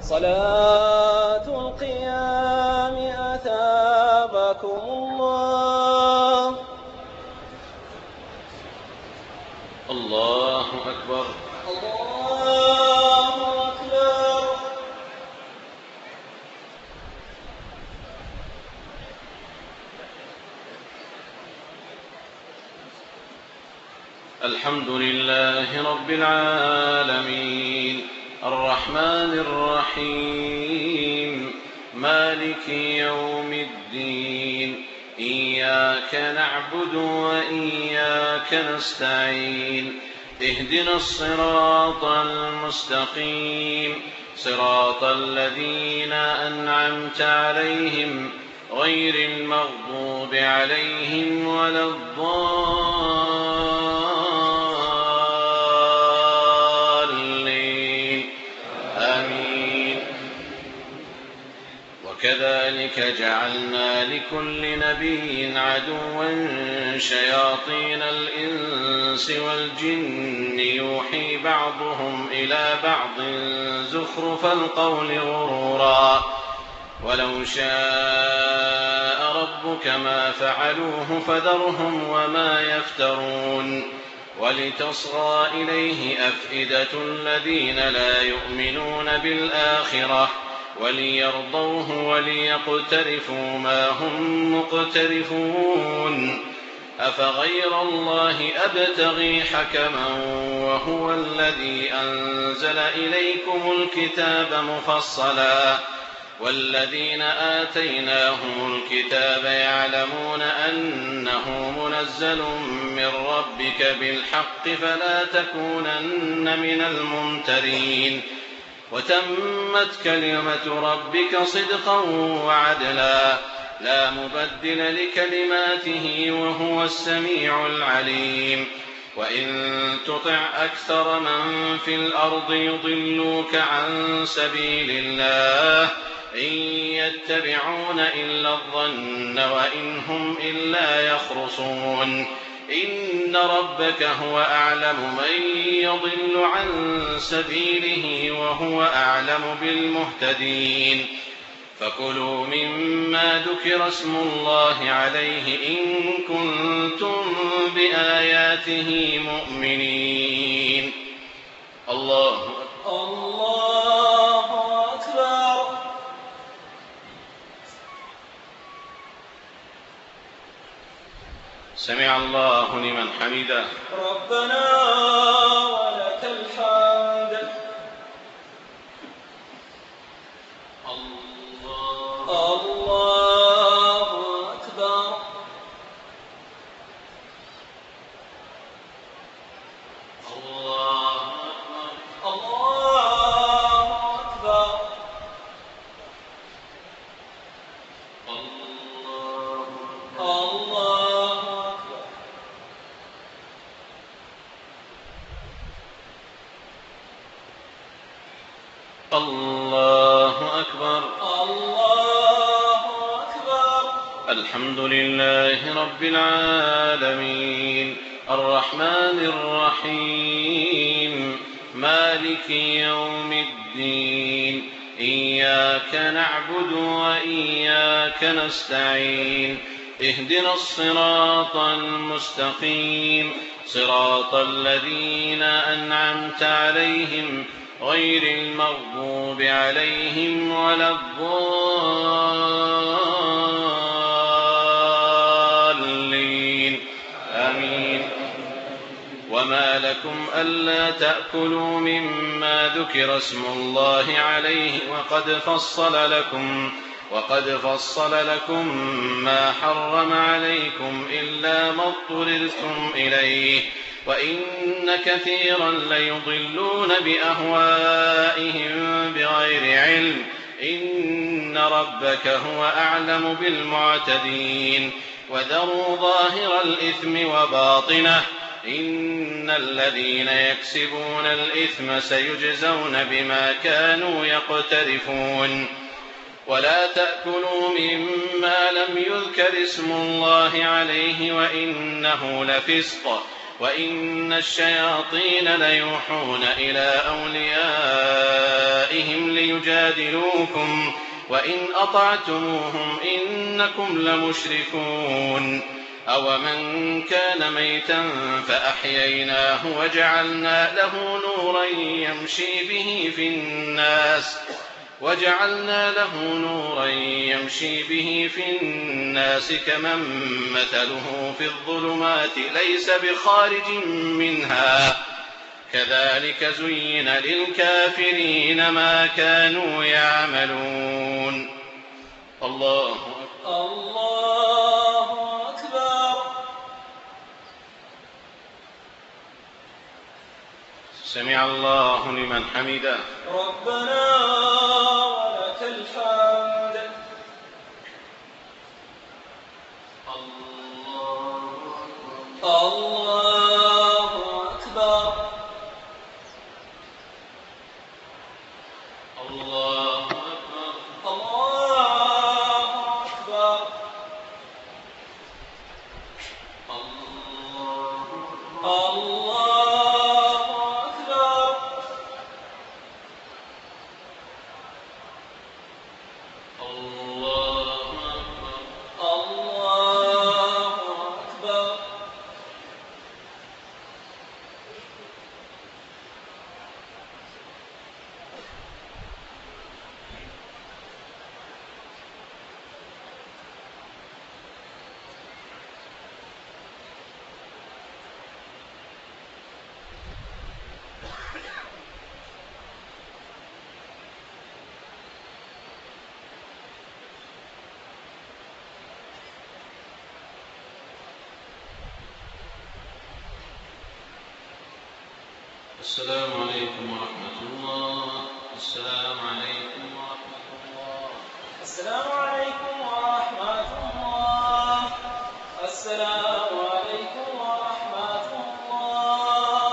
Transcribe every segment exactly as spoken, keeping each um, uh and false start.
صلاة القيام أثابكم الله. الله أكبر. الله أكبر. الحمد لله رب العالمين الرحمن الرحيم مالك يوم الدين إياك نعبد وإياك نستعين اهدنا الصراط المستقيم صراط الذين أنعمت عليهم غير المغضوب عليهم ولا الضالين آمين. وكذلك جعلنا لكل نبي عدوا شياطين الإنس والجن يوحي بعضهم إلى بعض زخرف القول غرورا ولو شاء ربك ما فعلوه فذرهم وما يفترون ولتصغى إليه أفئدة الذين لا يؤمنون بالآخرة وليرضوه وليقترفوا ما هم مقترفون أفغير الله أبتغي حكما وهو الذي أنزل إليكم الكتاب مفصلا والذين آتيناهم الكتاب يعلمون أنه منزل من ربك بالحق فلا تكونن من الممترين وتمت كلمة ربك صدقا وعدلا لا مبدل لكلماته وهو السميع العليم وإن تطع أكثر من في الأرض يضلوك عن سبيل الله إن يتبعون إلا الظن وإن هم إلا يخرصون إن ربك هو أعلم من يضل عن سبيله وهو أعلم بالمهتدين فكلوا مما ذكر اسم الله عليه إن كنتم بآياته مؤمنين. الله الله أكبر. سمع الله لمن حمده. ربنا ولك الحمد. الله أكبر. الله أكبر. الله أكبر. الله أكبر. الحمد لله رب العالمين الرحمن الرحيم مالك يوم الدين إياك نعبد وإياك نستعين اهدنا الصراط المستقيم صراط الذين أنعمت عليهم غير المغضوب عليهم ولا الضالين آمين. وما لكم ألا تأكلوا مما ذكر اسم الله عليه وقد فصل لكم وقد فصل لكم ما حرم عليكم إلا ما اضطررتم إليه وإن كثيرا ليضلون بأهوائهم بغير علم إن ربك هو أعلم بالمعتدين وذروا ظاهر الإثم وباطنه إن الذين يكسبون الإثم سيجزون بما كانوا يقترفون ولا تأكلوا مما لم يذكر اسم الله عليه وإنه لفسق وإن الشياطين ليوحون إلى أوليائهم ليجادلوكم وإن أطعتموهم إنكم لمشركون أومن كان ميتا فأحييناه وجعلنا له نورا يمشي به في الناس وجعلنا له نورا يمشي به في الناس كمن مثله في الظلمات ليس بخارج منها كذلك زين للكافرين ما كانوا يعملون. الله أكبر. الله أكبر. سمع الله لمن حمده. ربنا ولك الحمد. الله أكبر. الله أكبر. الله أكبر. الله أكبر. الله أكبر. الله أكبر. السلام عليكم ورحمة الله. السلام عليكم ورحمة الله. السلام عليكم ورحمة الله. السلام عليكم ورحمة الله.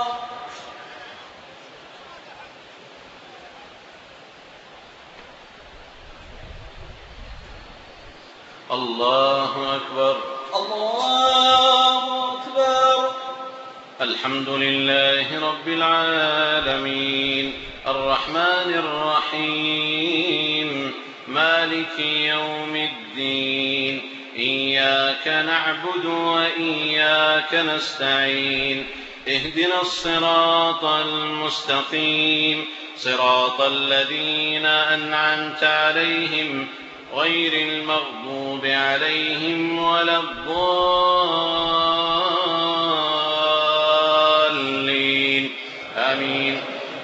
الله أكبر. الله أكبر. الحمد لله رب العالمين الرحمن الرحيم مالك يوم الدين إياك نعبد وإياك نستعين اهدنا الصراط المستقيم صراط الذين أنعمت عليهم غير المغضوب عليهم ولا الضالين آمين.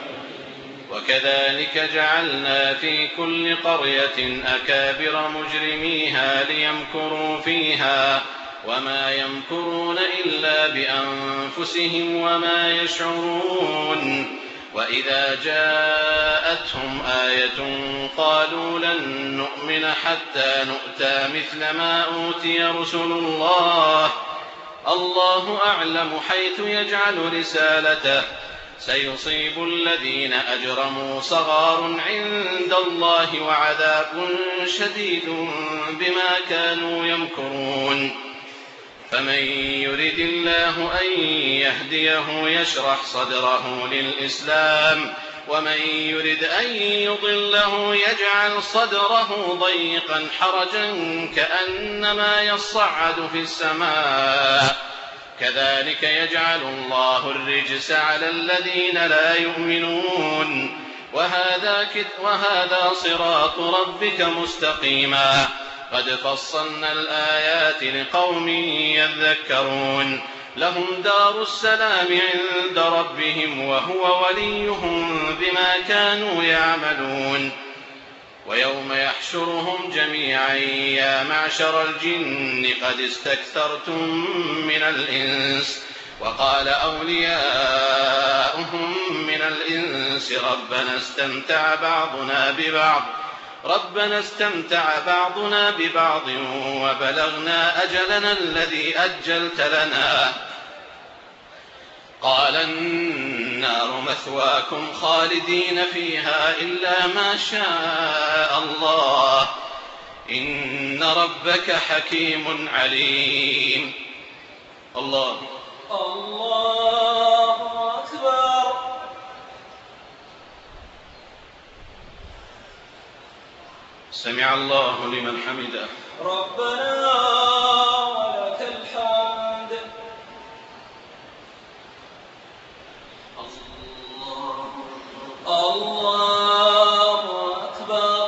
وكذلك جعلنا في كل قرية أكابر مجرميها ليمكروا فيها وما يمكرون إلا بأنفسهم وما يشعرون. وإذا جاءتهم آية قالوا لن نؤمن حتى نؤتى مثل ما أوتي رسل الله الله أعلم حيث يجعل رسالته سيصيب الذين أجرموا صغار عند الله وعذاب شديد بما كانوا يمكرون. فمن يرد الله أن يهديه يشرح صدره للإسلام ومن يرد أن يضله يجعل صدره ضيقا حرجا كأنما يصعد في السماء كذلك يجعل الله الرجس على الذين لا يؤمنون. وهذا, وهذا صراط ربك مستقيما قد فصلنا الآيات لقوم يذكرون. لهم دار السلام عند ربهم وهو وليهم بما كانوا يعملون. ويوم يحشرهم جميعا يا معشر الجن قد استكثرتم من الإنس وقال أولياؤهم من الإنس ربنا استمتع بعضنا ببعض ربنا استمتع بعضنا ببعض وبلغنا أجلنا الذي أجلت لنا قال النار مثواكم خالدين فيها إلا ما شاء الله إن ربك حكيم عليم. الله الله أكبر. سمع الله لمن حمده. ربنا ولك الحمد. الله أكبر.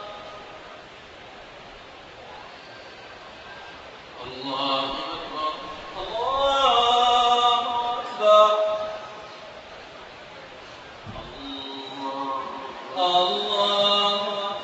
الله أكبر. الله أكبر. الله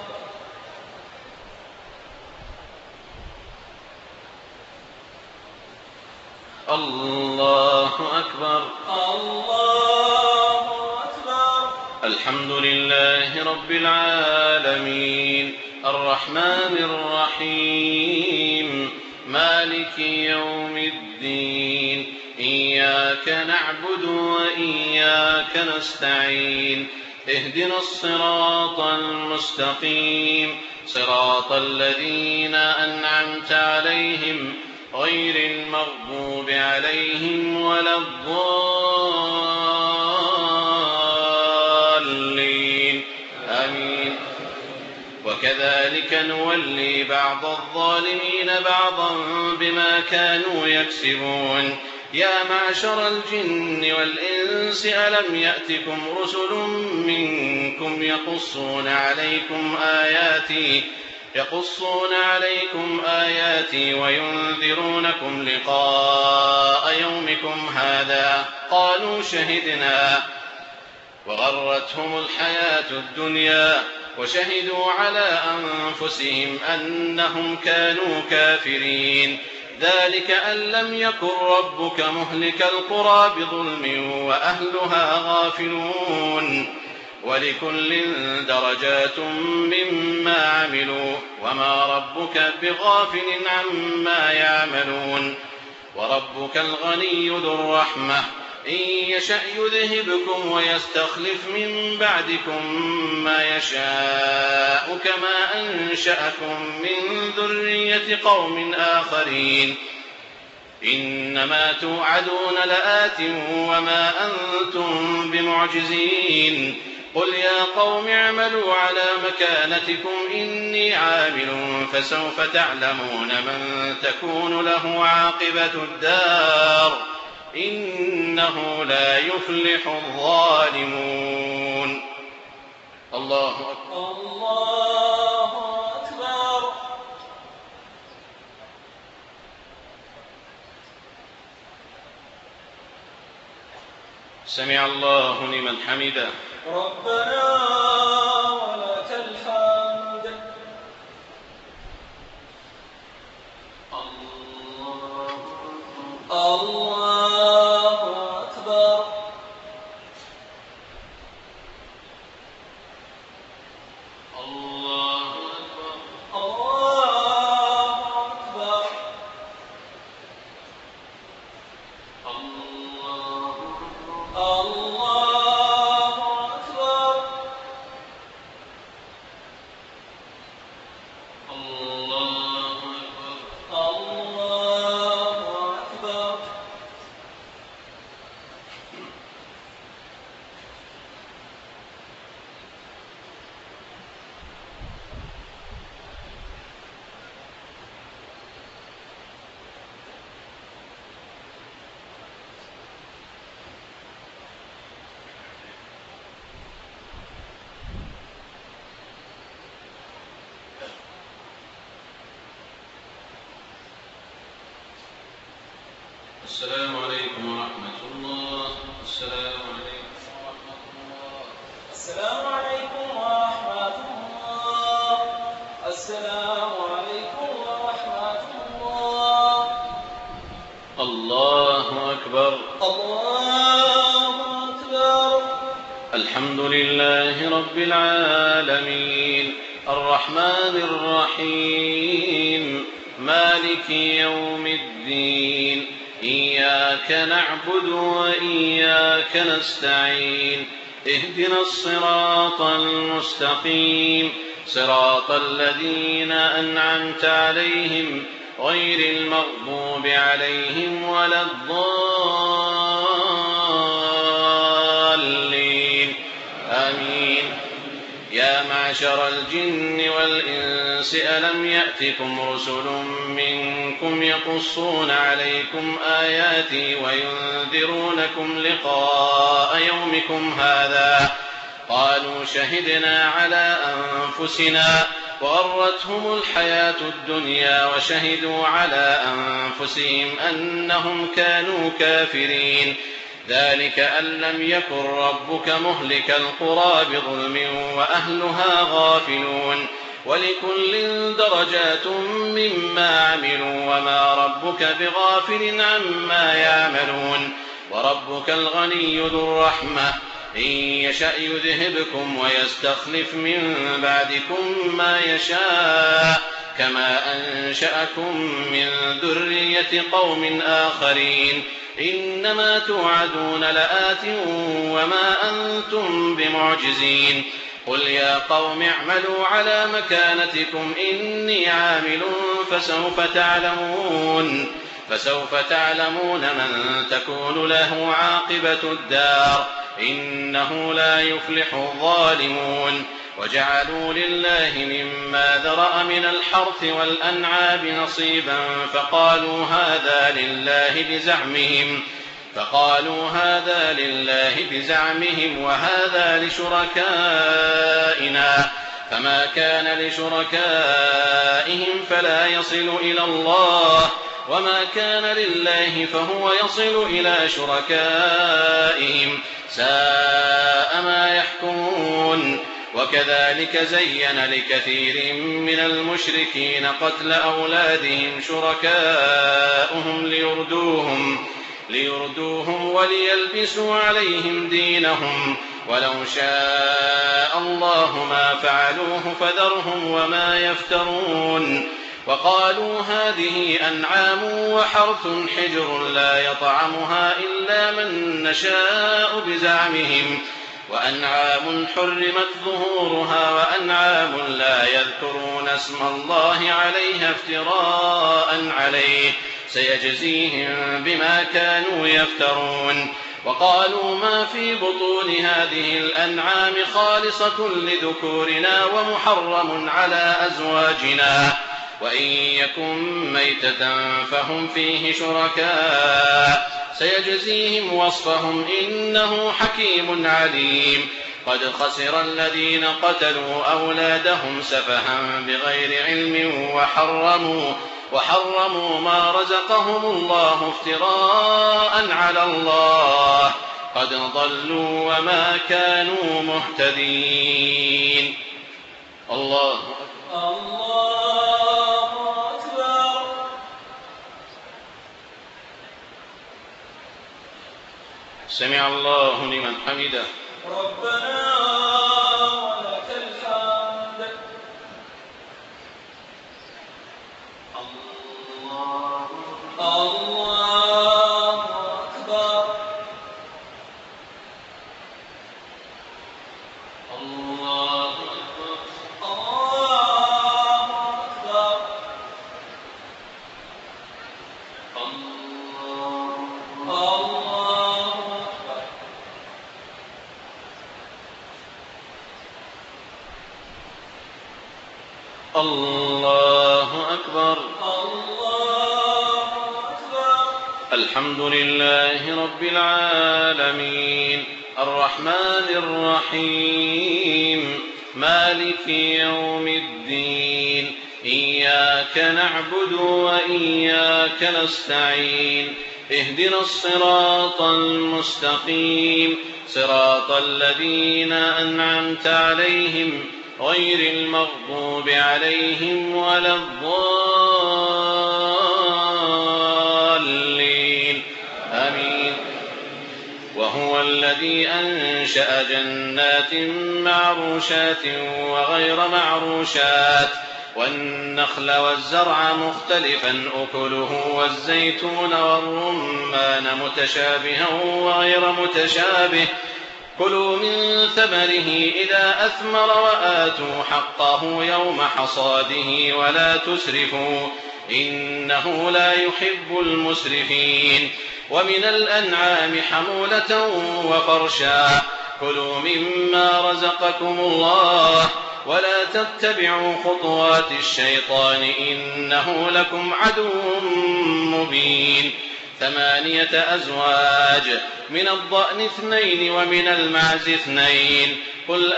الله أكبر. الله أكبر. الحمد لله رب العالمين الرحمن الرحيم مالك يوم الدين إياك نعبد وإياك نستعين اهدنا الصراط المستقيم صراط الذين أنعمت عليهم غير المغضوب عليهم ولا الضالين آمين. وكذلك نولي بعض الظالمين بعضا بما كانوا يكسبون. يا معشر الجن والإنس ألم يأتكم رسل منكم يقصون عليكم آياتي يقصون عليكم آياتي وينذرونكم لقاء يومكم هذا قالوا شهدنا وغرتهم الحياة الدنيا وشهدوا على أنفسهم أنهم كانوا كافرين. ذلك أن لم يكن ربك مهلك القرى بظلم وأهلها غافلون. ولكل درجات مما عملوا وما ربك بغافل عما يعملون. وربك الغني ذو الرحمة إن يشأ يذهبكم ويستخلف من بعدكم ما يشاء كما أنشأكم من ذرية قوم آخرين. إنما توعدون لآت وما أنتم بمعجزين. قل يا قوم اعملوا على مكانتكم إني عامل فسوف تعلمون من تكون له عاقبة الدار إنه لا يفلح الظالمون. الله أكبر. الله أكبر. سمع الله لمن حمده. ربنا ولك الحمد. الله أكبر. الله أكبر. الله أكبر. الله الله أكبر. الله أكبر. الله أكبر. السلام عليكم ورحمة الله. السلام عليكم ورحمة الله. السلام عليكم ورحمة الله. السلام عليكم ورحمة الله. الله أكبر. الله أكبر. الحمد لله رب العالمين الرحمن الرحيم مالك يوم الدين إياك نعبد وإياك نستعين اهدنا الصراط المستقيم صراط الذين أنعمت عليهم غير المغضوب عليهم ولا الضالين آمين. يا معشر الجن والإنس ألم يأتكم رسل منكم يقصون عليكم آياتي وينذرونكم لقاء يومكم هذا؟ قالوا شهدنا على أنفسنا وغرتهم الحياة الدنيا وشهدوا على أنفسهم أنهم كانوا كافرين. ذلك أن لم يكن ربك مهلك القرى بظلم وأهلها غافلون. ولكل درجات مما عملوا وما ربك بغافل عما يعملون. وربك الغني ذو الرحمة إن يشأ يذهبكم ويستخلف من بعدكم ما يشاء كما أنشأكم من ذرية قوم آخرين. إنما توعدون لآت وما أنتم بمعجزين. قل يا قوم اعملوا على مكانتكم إني عامل فسوف تعلمون فسوف تعلمون من تكون له عاقبة الدار إنه لا يفلح الظالمون. وجعلوا لله مما ذرأ من الحرث والأنعام نصيبا فقالوا هذا لله بزعمهم فقالوا هذا لله بزعمهم وهذا لشركائنا فما كان لشركائهم فلا يصل إلى الله وما كان لله فهو يصل إلى شركائهم ساء ما يحكمون. وكذلك زين لكثير من المشركين قتل أولادهم شركاؤهم ليردوهم, ليردوهم وليلبسوا عليهم دينهم ولو شاء الله ما فعلوه فذرهم وما يفترون. وقالوا هذه أنعام وحرث حجر لا يطعمها إلا من نشاء بزعمهم وأنعام حرمت ظهورها وأنعام لا يذكرون اسم الله عليها افتراء عليه سيجزيهم بما كانوا يفترون. وقالوا ما في بطون هذه الأنعام خالصة لذكورنا ومحرم على أزواجنا وإن يكن ميتة فهم فيه شركاء سيجزيهم وصفهم إنه حكيم عليم. قد خسر الذين قتلوا أولادهم سفها بغير علم وحرموا, وحرموا ما رزقهم الله افتراء على الله قد ضلوا وما كانوا مهتدين. الله الله أكبر. سمع الله لمن حمده. ربنا ولك الحمد. الله الله أكبر. الله أكبر. الله أكبر. الله الله أكبر. الله أكبر. الله أكبر. الحمد لله رب العالمين الرحمن الرحيم مالك يوم الدين إياك نعبد وإياك نستعين اهدنا الصراط المستقيم صراط الذين أنعمت عليهم غير المغضوب عليهم ولا الضالين آمين. وهو الذي أنشأ جنات معروشات وغير معروشات والنخل والزرع مختلفا أكله والزيتون والرمان متشابها وغير متشابه كلوا من ثمره إذا أثمر وآتوا حقه يوم حصاده ولا تسرفوا إنه لا يحب المسرفين. ومن الأنعام حمولة وفرشا كلوا مما رزقكم الله ولا تتبعوا خطوات الشيطان إنه لكم عدو مبين. ثمانية أزواج من الضأن اثنين ومن المعز اثنين قل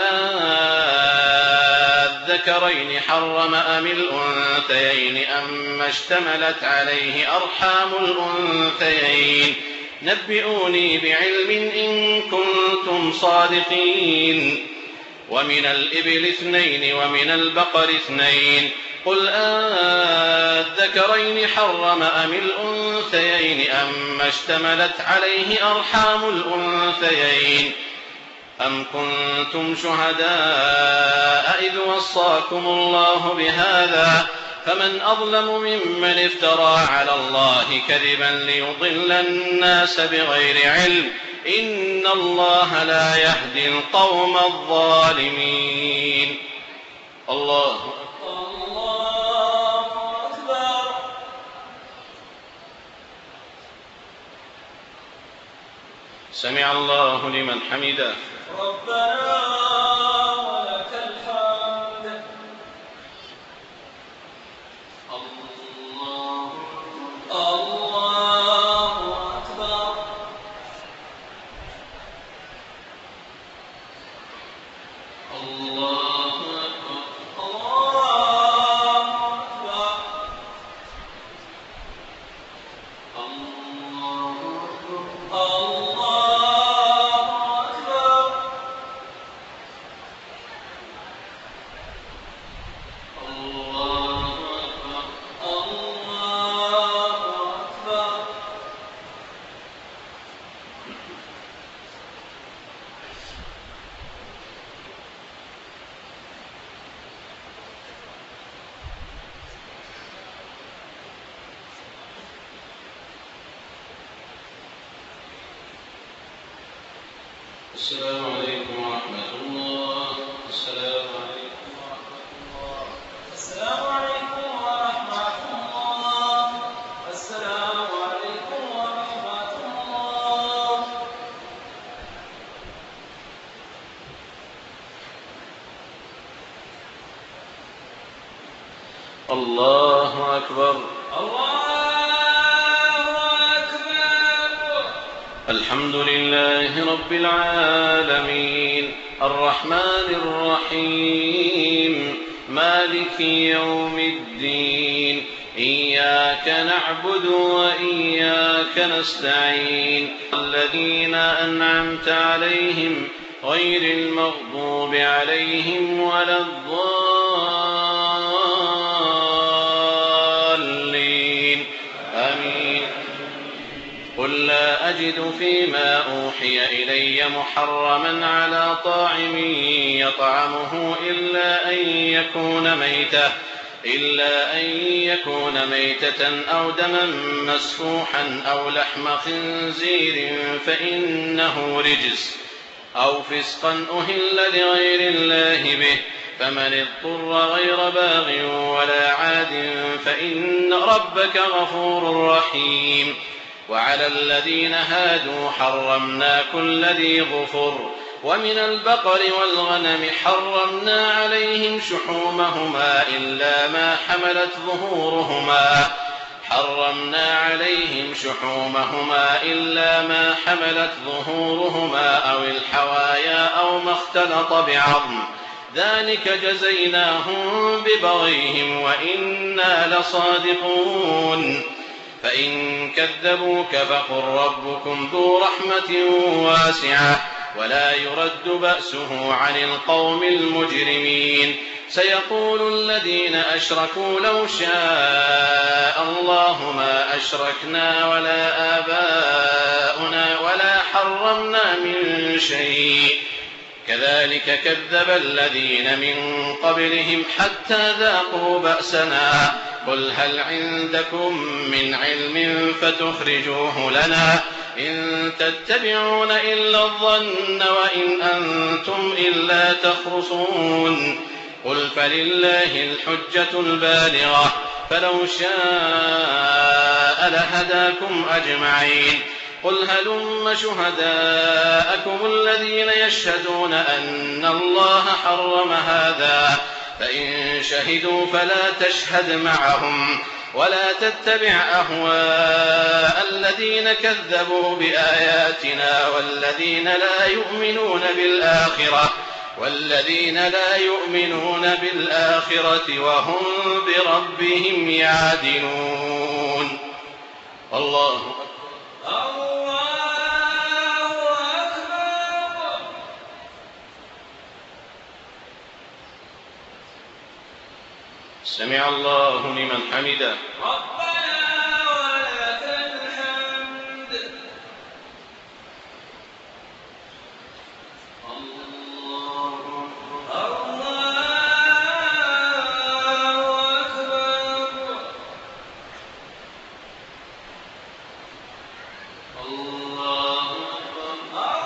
أذكرين حرم أم الأنثيين أما اشتملت عليه أرحام الأنثيين نبئوني بعلم إن كنتم صادقين. ومن الإبل اثنين ومن البقر اثنين قل أذكرين حرم أم الأنثيين أما اشتملت عليه أرحام الأنثيين أم كنتم شهداء إذ وصاكم الله بهذا فمن أظلم ممن افترى على الله كذبا ليضل الناس بغير علم إن الله لا يهدي القوم الظالمين. الله الله أكبر. سمع الله لمن حمده. ربنا ولك الحمد. الله الله أكبر. الله أكبر. الله أكبر. الله أكبر. الله أكبر. الله أكبر. الله أكبر. السلام عليكم ورحمة الله. السلام عليكم ورحمة الله. السلام عليكم ورحمة الله. السلام عليكم ورحمة الله. الله أكبر. الله أكبر. الحمد لله رب العالمين الرحمن الرحيم مالك يوم الدين إياك نعبد وإياك نستعين الذين أنعمت عليهم غير المغضوب عليهم ولا الضالين آمين. قل لا أجد فيما أوحي إلي محرما على طاعم يطعمه إلا أن يكون ميتة إلا أن يكون ميتة أو دما مسفوحا أو لحم خنزير فإنه رجس أو فسقا أهل لغير الله به فمن اضطر غير باغ ولا عاد فإن ربك غفور رحيم. وعلى الذين هادوا حرمنا كل ذي ظفر ومن البقر والغنم حرمنا عليهم شحومهما إلا ما حملت ظهورهما حرمنا عليهم شحومهما إلا ما حملت ظهورهما أو الحوايا أو ما اختلط بعظم ذلك جزيناهم ببغيهم وإنا لصادقون. فإن كذبوك فقل ربكم ذو رحمة واسعة ولا يرد بأسه عن القوم المجرمين. سيقول الذين أشركوا لو شاء الله ما أشركنا ولا آباؤنا ولا حرمنا من شيء كذلك كذب الذين من قبلهم حتى ذاقوا بأسنا قل هل عندكم من علم فتخرجوه لنا إن تتبعون إلا الظن وإن أنتم إلا تخرصون. قل فلله الحجة البالغة فلو شاء لهداكم أجمعين. قل هلم شهداءكم الذين يشهدون أن الله حرم هذا، فإن شهدوا فلا تشهد معهم، ولا تتبع أهواء الذين كذبوا بآياتنا والذين لا يؤمنون بالآخرة والذين لا يؤمنون بالآخرة وهم بربهم يعدلون. الله أكبر. سمع الله لمن حمده. ربنا ولك الحمد. الله أكبر. الله أكبر.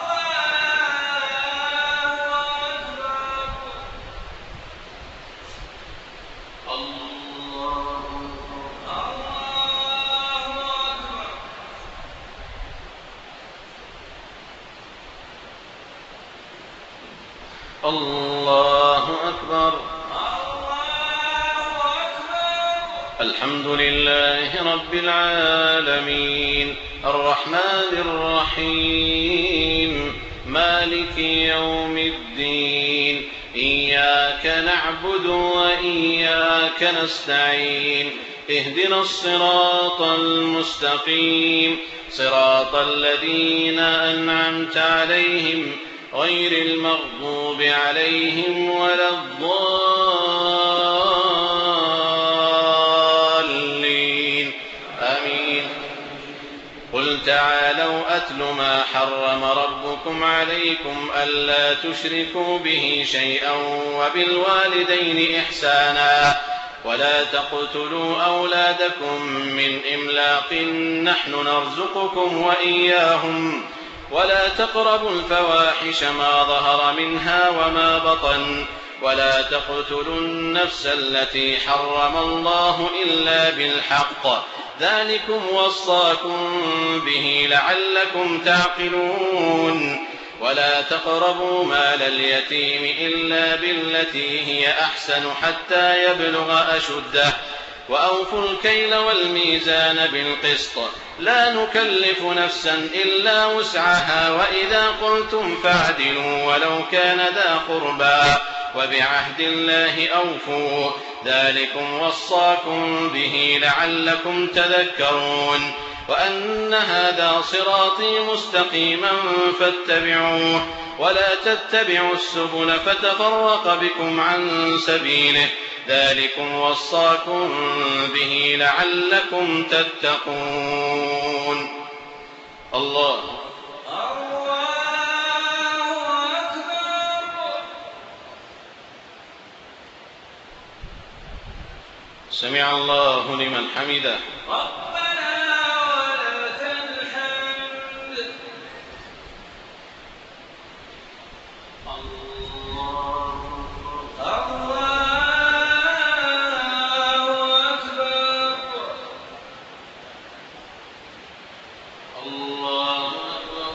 الله أكبر. الحمد لله رب العالمين، الرحمن الرحيم، مالك يوم الدين، إياك نعبد وإياك نستعين، اهدنا الصراط المستقيم، صراط الذين أنعمت عليهم غير المغضوب عليهم ولا الضالين، آمين. قل تعالوا أتل ما حرم ربكم عليكم ألا تشركوا به شيئا وبالوالدين إحسانا ولا تقتلوا أولادكم من إملاق نحن نرزقكم وإياهم ولا تقربوا الفواحش ما ظهر منها وما بطن ولا تقتلوا النفس التي حرم الله إلا بالحق ذلكم وصاكم به لعلكم تعقلون. ولا تقربوا مال اليتيم إلا بالتي هي أحسن حتى يبلغ أشده وأوفوا الكيل والميزان بالقسط لا نكلف نفسا إلا وسعها وإذا قلتم فاعدلوا ولو كان ذا قربى وبعهد الله أوفوا ذلكم وصاكم به لعلكم تذكرون. وأن هذا صراطي مستقيما فاتبعوه ولا تتبعوا السبل فتفرق بكم عن سبيله ذلكم وصاكم به لعلكم تتقون. الله سمع الله لمن حمده. ربنا ولك الحمد. الله الله أكبر.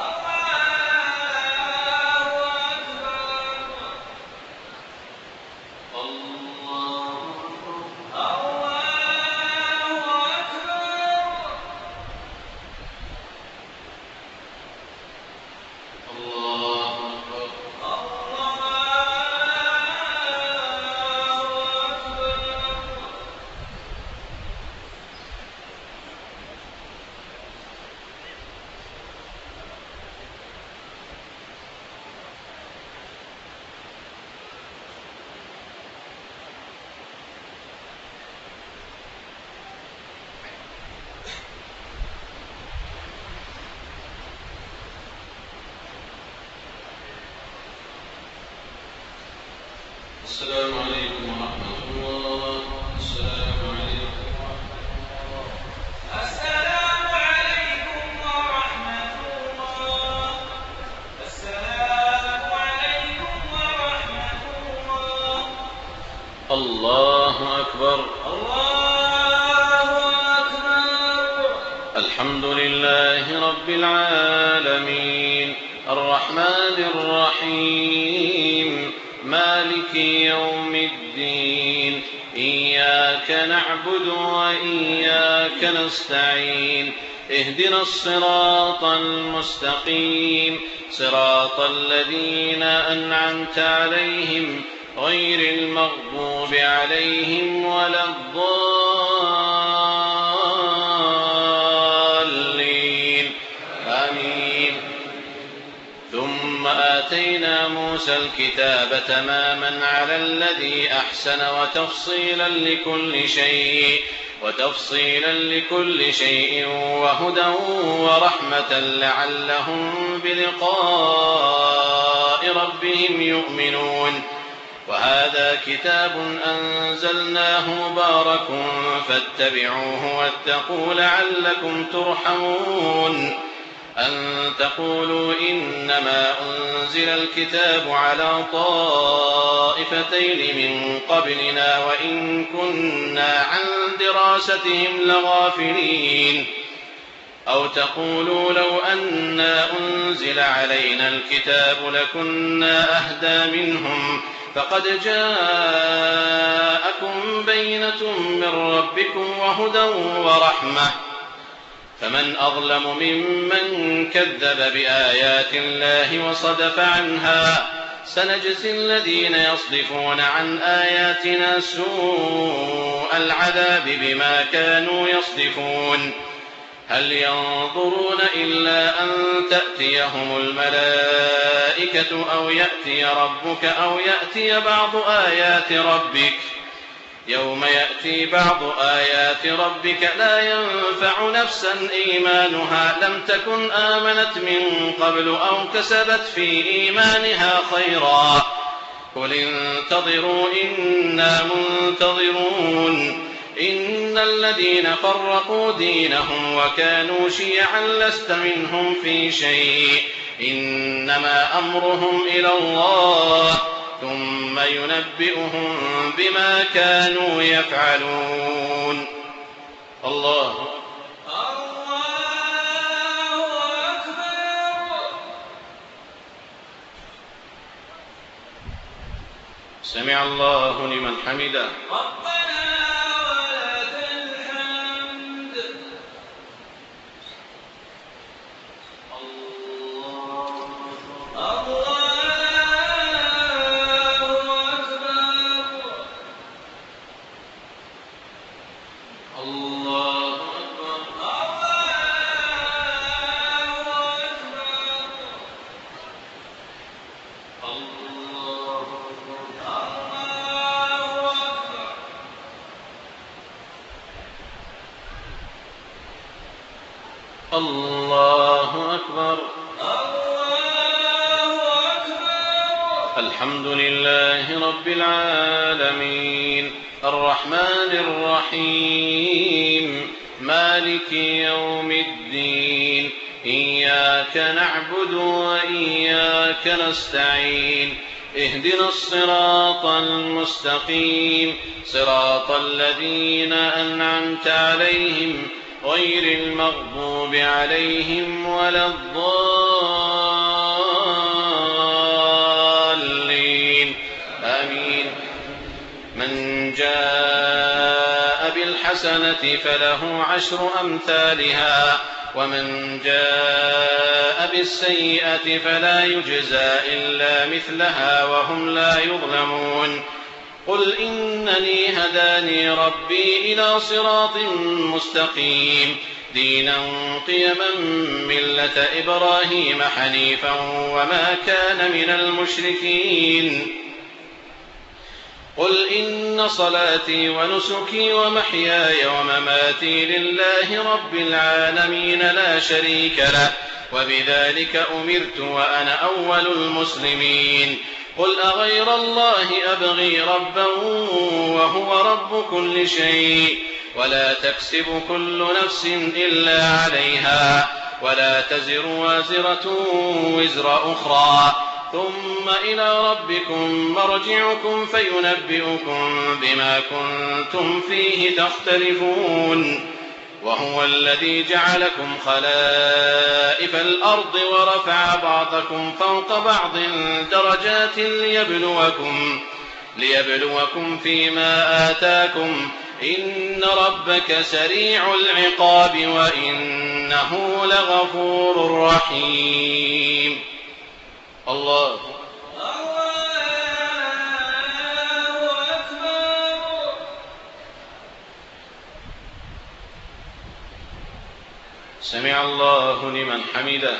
السلام عليكم ورحمة الله. السلام عليكم السلام عليكم ورحمة الله. السلام عليكم ورحمة الله. الله أكبر. الله لله رب العالمين الرحمن الرحيم مالك يوم الدين إياك نعبد وإياك نستعين اهدنا الصراط المستقيم صراط الذين أنعمت عليهم غير المغضوب عليهم ولا الضالين آمين. ثم آتينا موسى الكتاب تماما على الذي أحسن وتفصيلا لكل شيء وتفصيلا لكل شيء وهدى ورحمة لعلهم بلقاء ربهم يؤمنون. وهذا كتاب أنزلناه مبارك فاتبعوه واتقوا لعلكم ترحمون. أن تقولوا إنما أنزل الكتاب على طائفتين من قبلنا وإن كنا عن دراستهم لغافلين. أو تقولوا لو أنا أنزل علينا الكتاب لكنا أهدى منهم فقد جاءكم بينة من ربكم وهدى ورحمة فمن أظلم ممن كذب بآيات الله وصدف عنها سنجزي الذين يصدفون عن آياتنا سوء العذاب بما كانوا يصدفون. هل ينظرون إلا أن تأتيهم الملائكة أو يأتي ربك أو يأتي بعض آيات ربك يوم يأتي بعض آيات ربك لا ينفع نفسا إيمانها لم تكن آمنت من قبل أو كسبت في إيمانها خيرا قل انتظروا إنا منتظرون. إن الذين فرقوا دينهم وكانوا شيعا لست منهم في شيء إنما أمرهم إلى الله ثم ينبئهم بما كانوا يفعلون. الله سمع الله لمن حمده. الله أكبر. الله أكبر. الحمد لله رب العالمين الرحمن الرحيم مالك يوم الدين إياك نعبد وإياك نستعين اهدنا الصراط المستقيم صراط الذين أنعمت عليهم غير المغضوب عليهم ولا الضالين آمين. من جاء بالحسنة فله عشر أمثالها ومن جاء بالسيئة فلا يجزى إلا مثلها وهم لا يظلمون. قل إنني هداني ربي إلى صراط مستقيم دينا قيما ملة إبراهيم حنيفا وما كان من المشركين. قل إن صلاتي ونسكي ومحياي ومماتي لله رب العالمين لا شريك له وبذلك أمرت وأنا أول المسلمين. قل أغير الله أبغي ربا وهو رب كل شيء ولا تكسب كل نفس إلا عليها ولا تزر وازرة وزر أخرى ثم إلى ربكم مرجعكم فينبئكم بما كنتم فيه تختلفون. وهو الذي جعلكم خلائف الأرض ورفع بعضكم فوق بعض درجات ليبلوكم, ليبلوكم فيما آتاكم إن ربك سريع العقاب وإنه لغفور رحيم. الله سمع الله لمن حمده.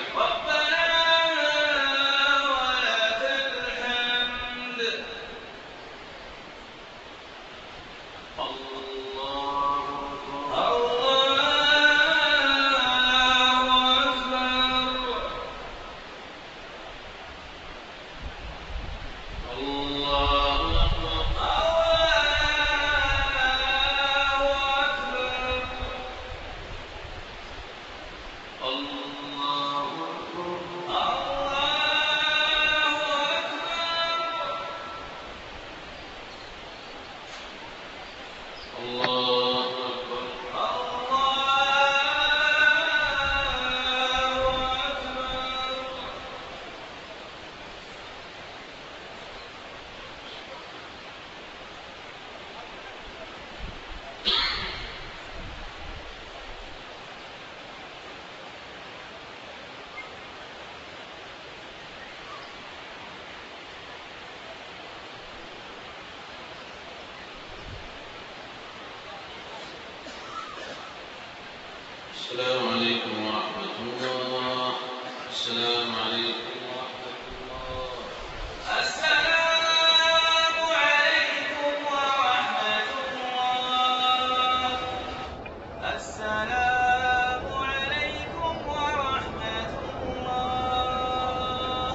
السلام عليكم ورحمة الله. السلام عليكم ورحمة الله. السلام عليكم ورحمة الله. السلام عليكم ورحمة الله.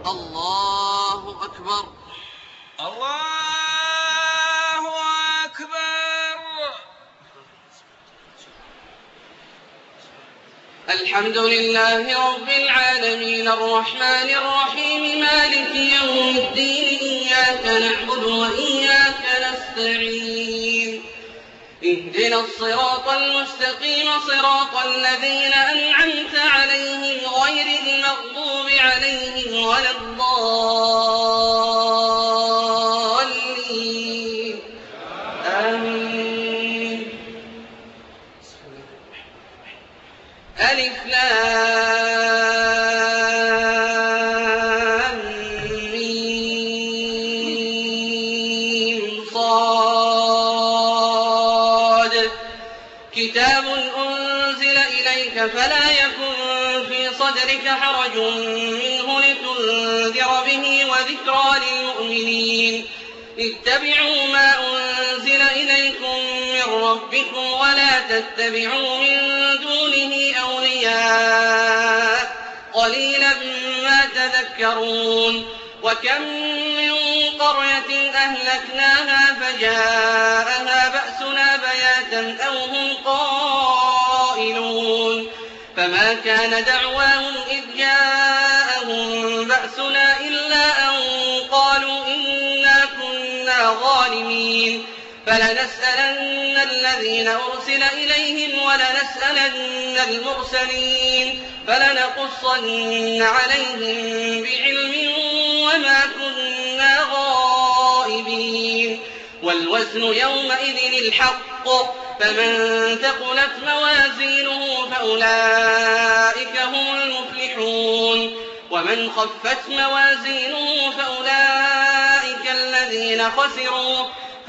الله أكبر. الله أكبر. الحمد لله رب العالمين الرحمن الرحيم مالك يوم الدين إياك نعبد وإياك نستعين اهدنا الصراط المستقيم صراط الذين أنعمت عليهم غير المغضوب عليهم ولا الضالين آمين. ألف لام ميم صاد كتاب أنزل إليك فلا يكن في صدرك حرج منه لتنذر به وذكرى للمؤمنين. اتبعوا ما أنزل إليكم من ربكم ولا تتبعوا من دونه أولياء قليلا ما تذكرون. وكم من قرية أهلكناها فجاءها بأسنا بياتا أو هم قائلون فما كان دعواهم إذ جاءهم بأسنا إلا أن قالوا إنا كنا ظالمين. فلنسألن الذين أرسل إليهم ولنسألن المرسلين فلنقصن عليهم بعلم وما كنا غائبين. والوزن يومئذ الحق فمن ثقلت موازينه فأولئك هم المفلحون ومن خفت موازينه فأولئك الذين خسروا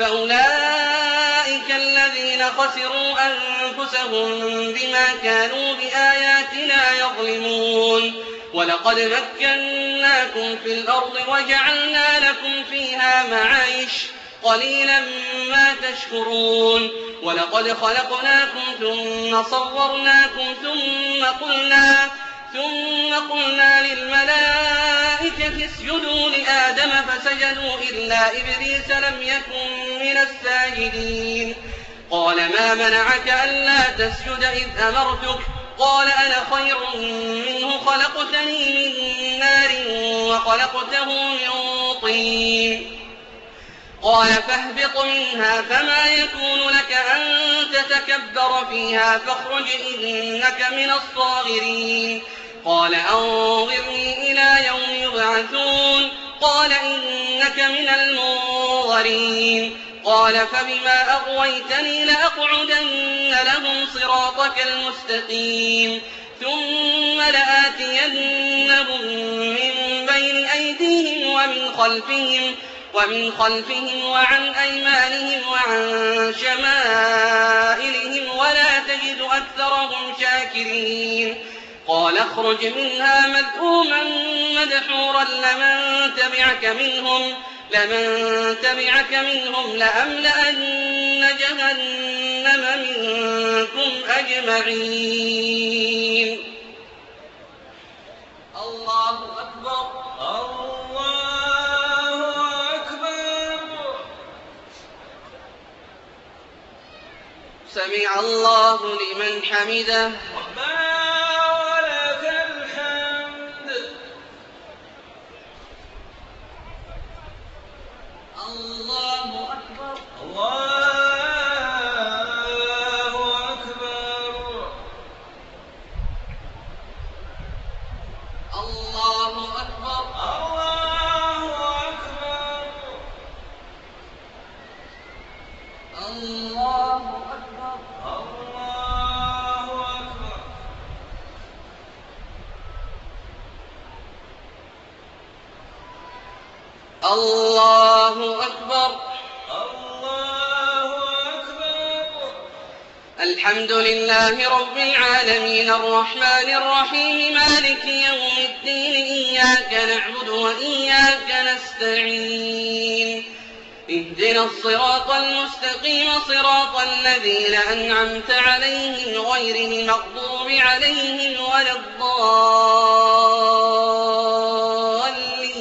فأولئك الذين خسروا أنفسهم بما كانوا بآياتنا يظلمون. ولقد مكناكم في الأرض وجعلنا لكم فيها معايش قليلا ما تشكرون. ولقد خلقناكم ثم صورناكم ثم قلنا ثم قلنا للملائكة اسجدوا لآدم فسجدوا إلا إبليس لم يكن من الساجدين. قال ما منعك ألا تسجد إذ أمرتك قال أنا خير منه خلقتني من نار وخلقته من طين. قال فاهبط منها فما يكون لك أن تتكبر فيها فاخرج إنك من الصاغرين. قال أنظرني إلى يوم يبعثون قال إنك من المنظرين. قال فبما أغويتني لأقعدن لهم صراطك المستقيم ثم لآتينهم من بين أيديهم ومن خلفهم ومن خلفهم وعن أيمانهم وعن شمائلهم ولا تجد أكثرهم شاكرين. قال اخرج منها مذءوما مدحورا لمن تبعك منهم لمن تبعك منهم لأملأن جهنم منكم أجمعين. الله أكبر. الله أكبر. سمع الله لمن حمده. ربنا ولك الحمد. الله أكبر. الله أكبر. الله أكبر. الله أكبر. الله أكبر. الله الله أكبر. أكبر. الله أكبر. الحمد لله رب العالمين الرحمن الرحيم مالك يوم الدين إياك نعبد وإياك نستعين اهدنا الصراط المستقيم صراط الذين أنعمت عليهم غير المغضوب عليهم ولا الضالين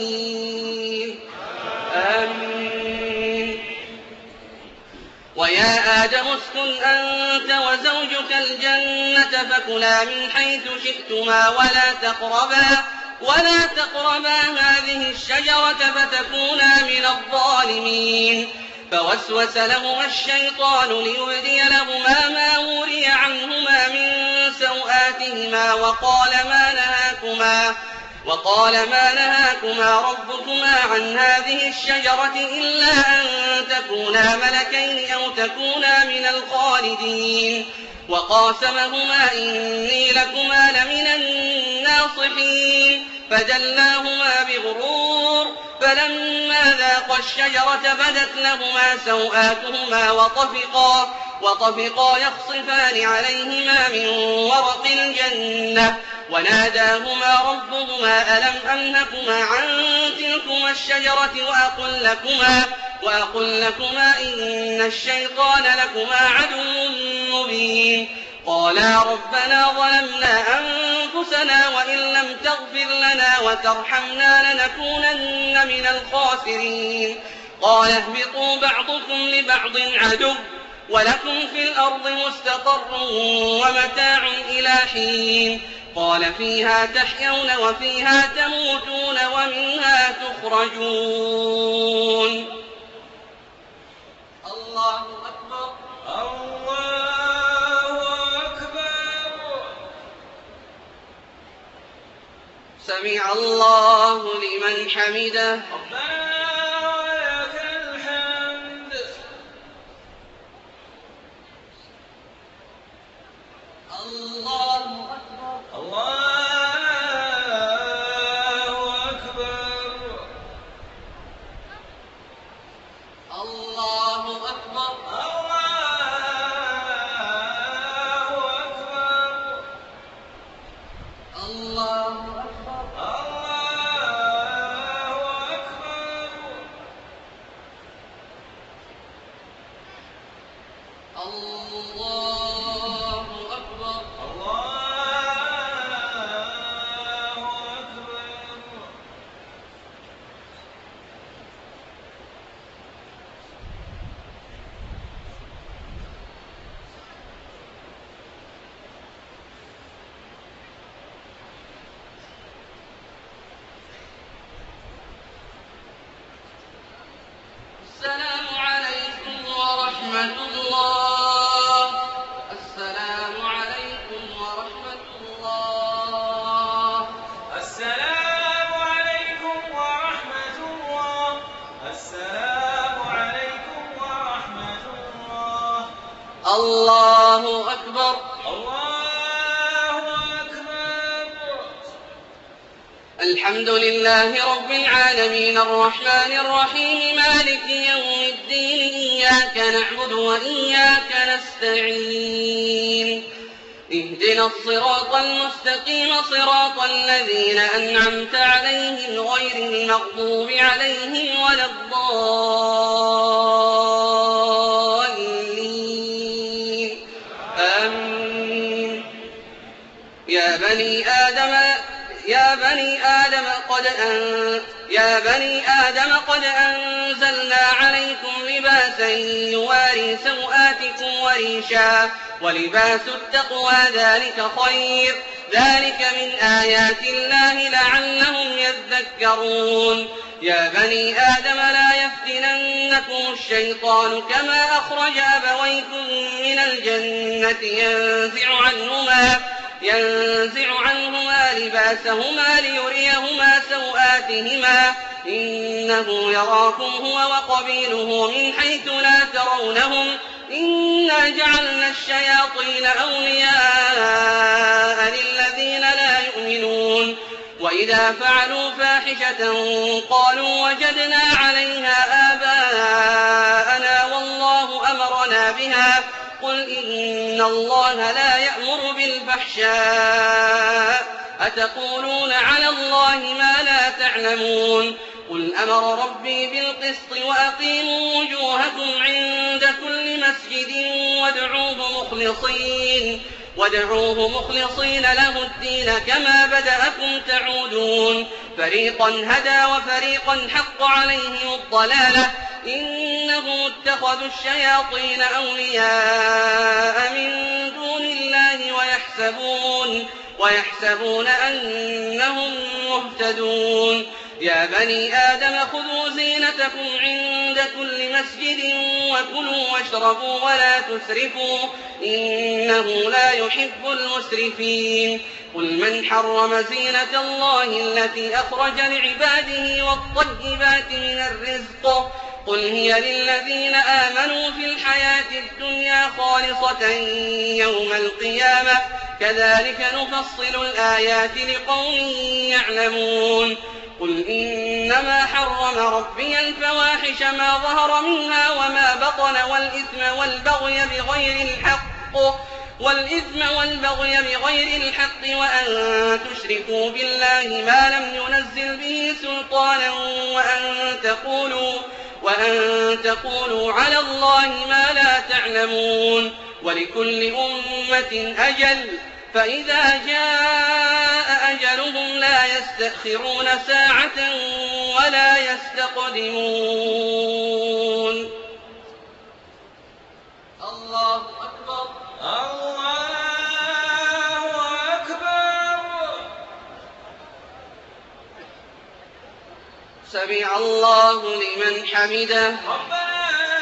آدم اسكن أنت وزوجك الجنة فكلا من حيث شئتما ولا تقربا ولا تقربا هذه الشجرة فتكونا من الظالمين فوسوس لهما الشيطان ليبدي لهما ما وري عنهما من سوآتهما وقال ما نهاكما وقال ما نهاكما ربكما عن هذه الشجرة إلا أن تكونا ملكين أو تكونا من الخالدين وقاسمهما إني لكما لمن الناصحين فدلاهما بغرور فلما ذاقا الشجرة بدت لهما سوآتهما وطفقا وطفقا يخصفان عليهما من ورق الجنة وناداهما ربهما ألم أنهكما عن تلكما الشجرة وأقل لكما, وأقل لكما إن الشيطان لكما عدو مبين قالا ربنا ظلمنا أنفسنا وإن لم تغفر لنا وترحمنا لنكونن من الخاسرين قال اهبطوا بعضكم لبعض عدو ولكم في الأرض مستقر ومتاع إلى حين قال فيها تحيون وفيها تموتون ومنها تخرجون. الله أكبر الله أكبر. سمع الله لمن حمده. ربنا ولك الحمد. الله أكبر الله أكبر. الله أكبر الله أكبر الله أكبر السلام عليكم ورحمة الله. السلام عليكم ورحمة الله. السلام عليكم ورحمة الله. السلام عليكم ورحمة الله. الله أكبر الله أكبر. الحمد لله رب العالمين الرحمن الرحيم مالك يوم الدين إياك نعبد وإياك نستعين اهدنا الصراط المستقيم صراط الذين أنعمت عليهم غير المغضوب عليهم ولا الضالين آمين. يا بني آدم يا بني آدم قد أن يا بني آدم قد أنزلنا عليكم لباسا يواري سوآتكم وريشا ولباس التقوى ذلك خير ذلك من آيات الله لعلهم يذكرون. يا بني آدم لا يفتننكم الشيطان كما أخرج أبويكم من الجنة ينزع عنهما ينزع عنهما لباسهما ليريهما سوآتهما إنه يراكم هو وقبيله من حيث لا ترونهم إنا جعلنا الشياطين أولياء للذين لا يؤمنون. وإذا فعلوا فاحشة قالوا وجدنا عليها آباءنا والله أمرنا بها قل إن الله لا يأمر بالفحشاء أتقولون على الله ما لا تعلمون. قل أمر ربي بالقسط وأقيموا وجوهكم عند كل مسجد وادعوه مخلصين وادعوه مخلصين له الدين كما بدأكم تعودون. فريقا هدى وفريقا حق عليهم الضلالة إنهم اتخذوا الشياطين أولياء من دون الله ويحسبون, ويحسبون أنهم مهتدون. يا بني آدم خذوا زينتكم عند كل مسجد وكلوا واشربوا ولا تسرفوا إنه لا يحب المسرفين. قل من حرم زينة الله التي أخرج لعباده والطيبات من الرزق قل هي للذين آمنوا في الحياة الدنيا خالصة يوم القيامة كذلك نفصل الآيات لقوم يعلمون. قل إنما حرم ربي الفواحش ما ظهر منها وما بطن والإثم والبغي بغير الحق والإثم والبغي بغير الحق وأن تشركوا بالله ما لم ينزل به سلطانا وأن تقولوا وأن تقولوا على الله ما لا تعلمون. ولكل أمة أجل فإذا جاء أجلهم لا يستأخرون ساعة ولا يستقدمون. الله أكبر الله أكبر. سمع الله لمن حمده. ربنا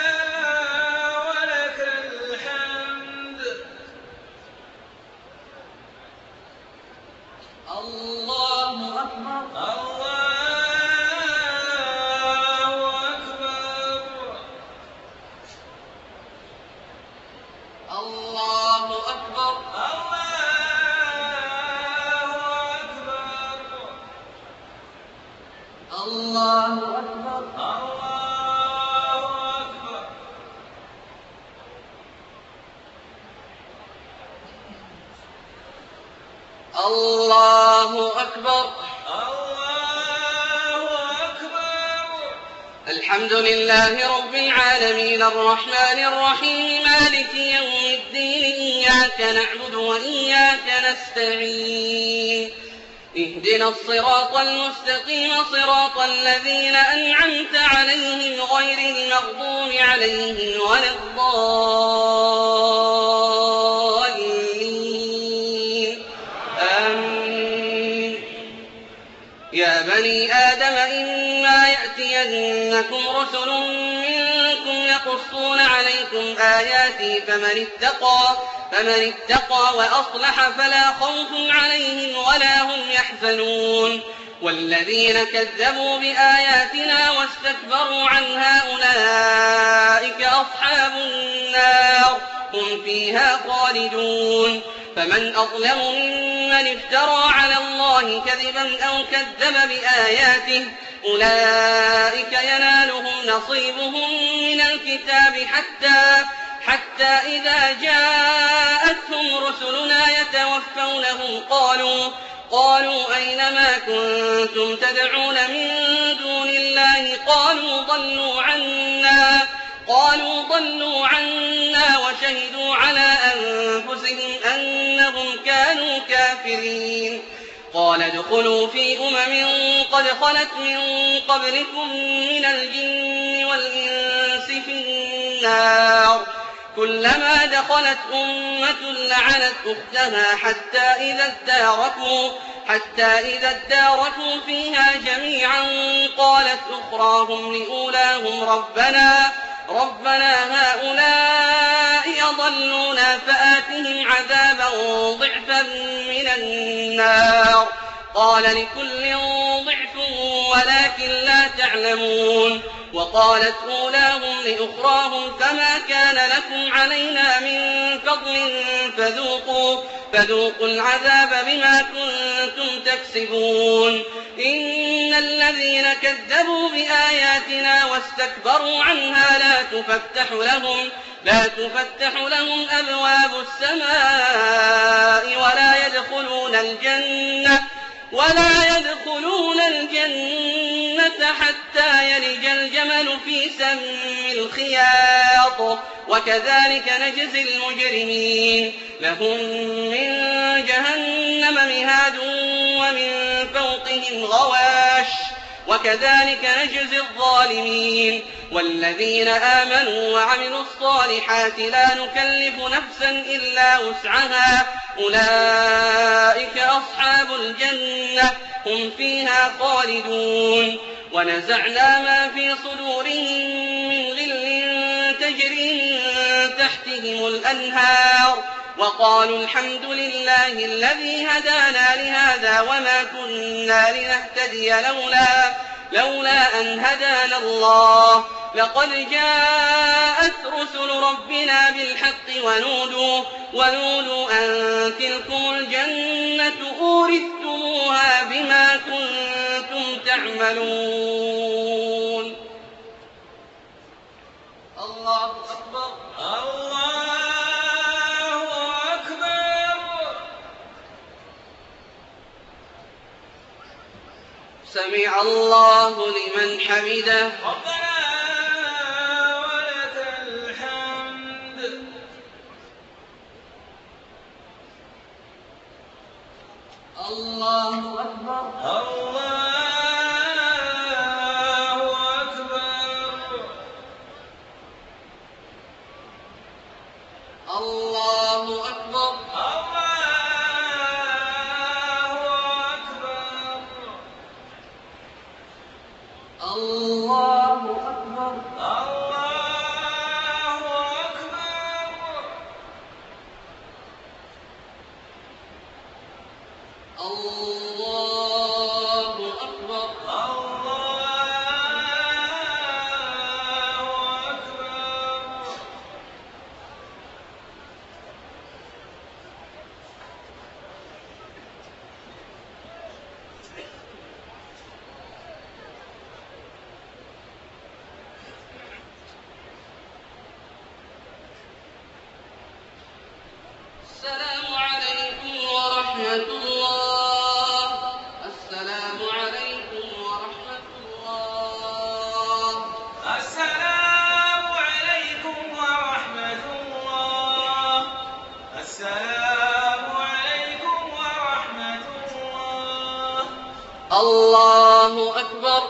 ولك الحمد. الله أكبر الله أكبر. الله أكبر الله الله أكبر. أكبر الله الله أكبر. أكبر. الله أكبر. الحمد لله رب العالمين الرحمن الرحيم مالك يوم الدين إياك نعبد وإياك نستعين اهدنا الصراط المستقيم صراط الذين أنعمت عليهم غير المغضوب عليهم ولا الضالين آمين. يا بني آدم إما يأتينكم رسل منكم يقصون عليكم آياتي فمن اتقى فمن اتقى وأصلح فلا خوف عليهم ولا هم يحزنون. والذين كذبوا بآياتنا واستكبروا عنها أولئك أصحاب النار هم فيها خالدون. فمن أظلم ممن افترى على الله كذبا أو كذب بآياته أولئك ينالهم نصيبهم من الكتاب حتى حتى إذا جاءتهم رسلنا يتوفونهم قالوا قالوا أين ما كنتم تدعون من دون الله قالوا ضلوا عنا قالوا ضلوا عنا وشهدوا على أنفسهم أنهم كانوا كافرين. قال ادخلوا في أمم قد خلت من قبلكم من الجن والإنس في النار كلما دخلت أمة لعنت أختها حتى إذا اداركوا حتى إذا اداركوا فيها جميعا قالت أخراهم لأولاهم ربنا ربنا هؤلاء أضلونا فآتهم عذابا ضعفا من النار قال لكل ضعف ولكن لا تعلمون. وقالت أولاهم لأخراهم فما كان لكم علينا من فضل فذوقوا, فذوقوا العذاب بما كنتم تكسبون. إن الذين كذبوا بآياتنا واستكبروا عنها لا تفتح لهم لا تفتح لهم أبواب السماء ولا يدخلون الجنة ولا يدخلون الجنة حتى يلج الجمل في سم الخياط وكذلك نجزي المجرمين. لهم من جهنم مهاد ومن فوقهم غواش وكذلك نجزي الظالمين. والذين آمنوا وعملوا الصالحات لا نكلف نفسا إلا وسعها أولئك أصحاب الجنة هم فيها خالدون. ونزعنا ما في صدورهم من غل تجري من تحتهم الأنهار وقالوا الحمد لله الذي هدانا لهذا وما كنا لنهتدي لولا, لولا أن هدانا الله لقد جاءت رسل ربنا بالحق ونودوا, ونودوا أن تلكم الجنة أورثتموها بما كنتم تعملون. الله أكبر. الله أكبر. سمع الله لمن حمده. ربنا ولك الحمد. الله أكبر. الله أكبر. الله أكبر. الله أكبر. الله أكبر. السلام عليكم ورحمة الله. السلام عليكم ورحمة الله. السلام عليكم ورحمة الله. السلام عليكم ورحمة الله. الله أكبر.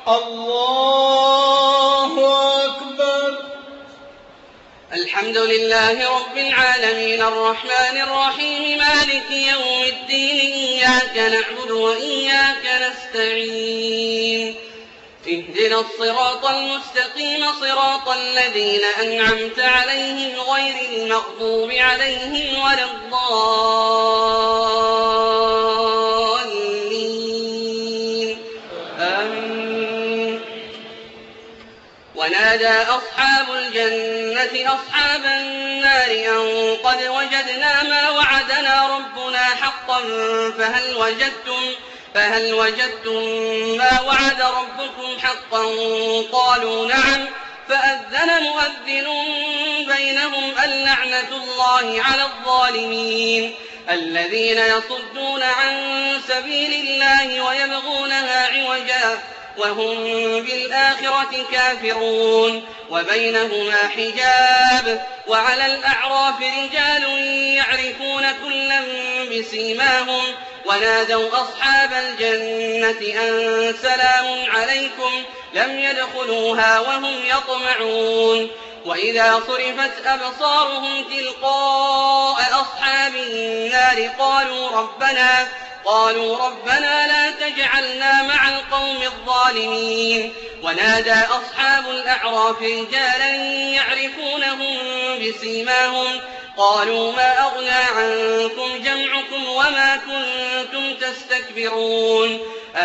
الله أكبر. الحمد لله رب العالمين الرحمن الرحيم مالك يوم الدين إياك نعبد وإياك نستعين اهدنا الصراط المستقيم صراط الذين أنعمت عليهم غير المغضوب عليهم ولا الضالين آمين. ونادى أصحاب الجنة أصحاب النار أن قد وجدنا ما وعدنا ربنا حقا فهل وجدتم, فهل وجدتم ما وعد ربكم حقا قالوا نعم فأذن مؤذن بينهم اللعنة الله على الظالمين الذين يصدون عن سبيل الله ويبغونها عوجا وهم بالآخرة كافرون وبينهما حجاب وعلى الأعراف رجال يعرفون كلا بسيماهم ونادوا أصحاب الجنة أن سلام عليكم لم يدخلوها وهم يطمعون وإذا صرفت أبصارهم تلقاء أصحاب النار قالوا ربنا قالوا ربنا لا تجعلنا مع القوم الظالمين ونادى أصحاب الأعراف رجالا يعرفونهم بسيماهم قالوا ما أغنى عنكم جمعكم وما كنتم تستكبرون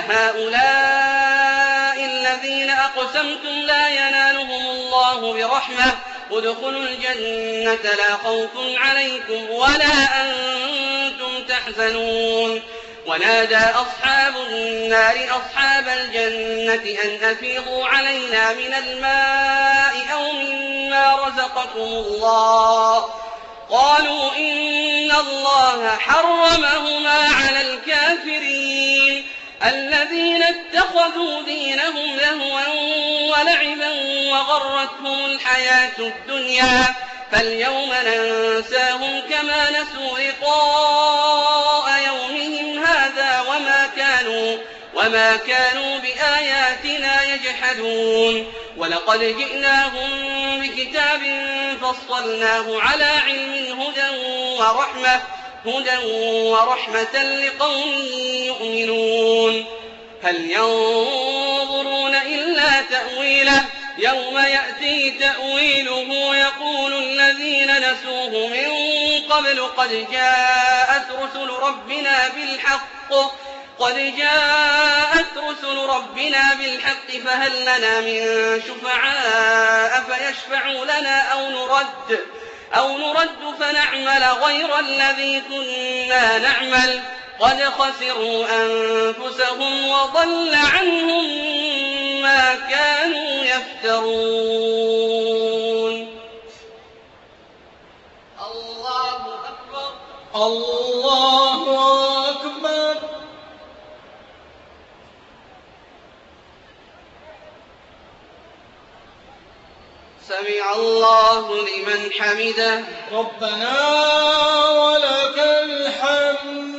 أهؤلاء الذين أقسمتم لا ينالهم الله برحمة ادخلوا الجنة لا خوف عليكم ولا أنتم تحزنون ونادى أصحاب النار أصحاب الجنة أن أفيضوا علينا من الماء أو مما رزقكم الله قالوا إن الله حرمهما على الكافرين الذين اتخذوا دينهم لهوا ولعبا وغرتهم الحياة الدنيا فاليوم ننساهم كما نسوا لقاء يومهم هذا وما كانوا, وما كانوا بآياتنا يجحدون ولقد جئناهم بكتاب فصلناه على علم هدى ورحمة هدى ورحمة لقوم يؤمنون هل ينظرون إلا تأويله يوم يأتي تأويله يقول الذين نسوه من قبل قد جاءت رسل ربنا بالحق قد جاءت رسل ربنا بالحق فهل لنا من شفعاء فيشفعوا لنا أو نرد أو نرد فنعمل غير الذي كنا نعمل قد خسروا أنفسهم وضل عنهم ما كانوا يفترون. الله أكبر الله أكبر. سمع الله لمن حمده ربنا ولك الحمد.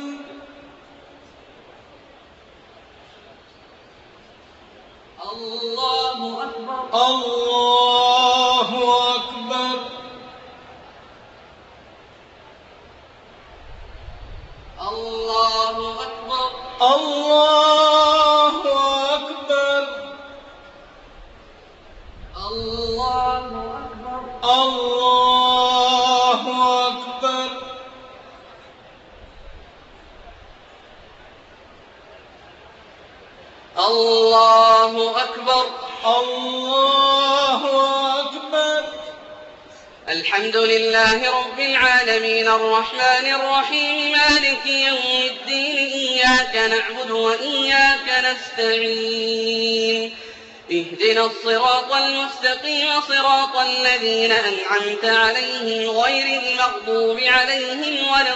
الله أكبر الله أكبر. الله أكبر الله أكبر. الله أكبر الله أكبر. الله أكبر. الله أكبر. الحمد لله رب العالمين الرحمن الرحيم مالك يوم الدين إياك نعبد وإياك نستعين اهدنا الصراط المستقيم صراط الذين أنعمت عليهم غير المغضوب عليهم ولا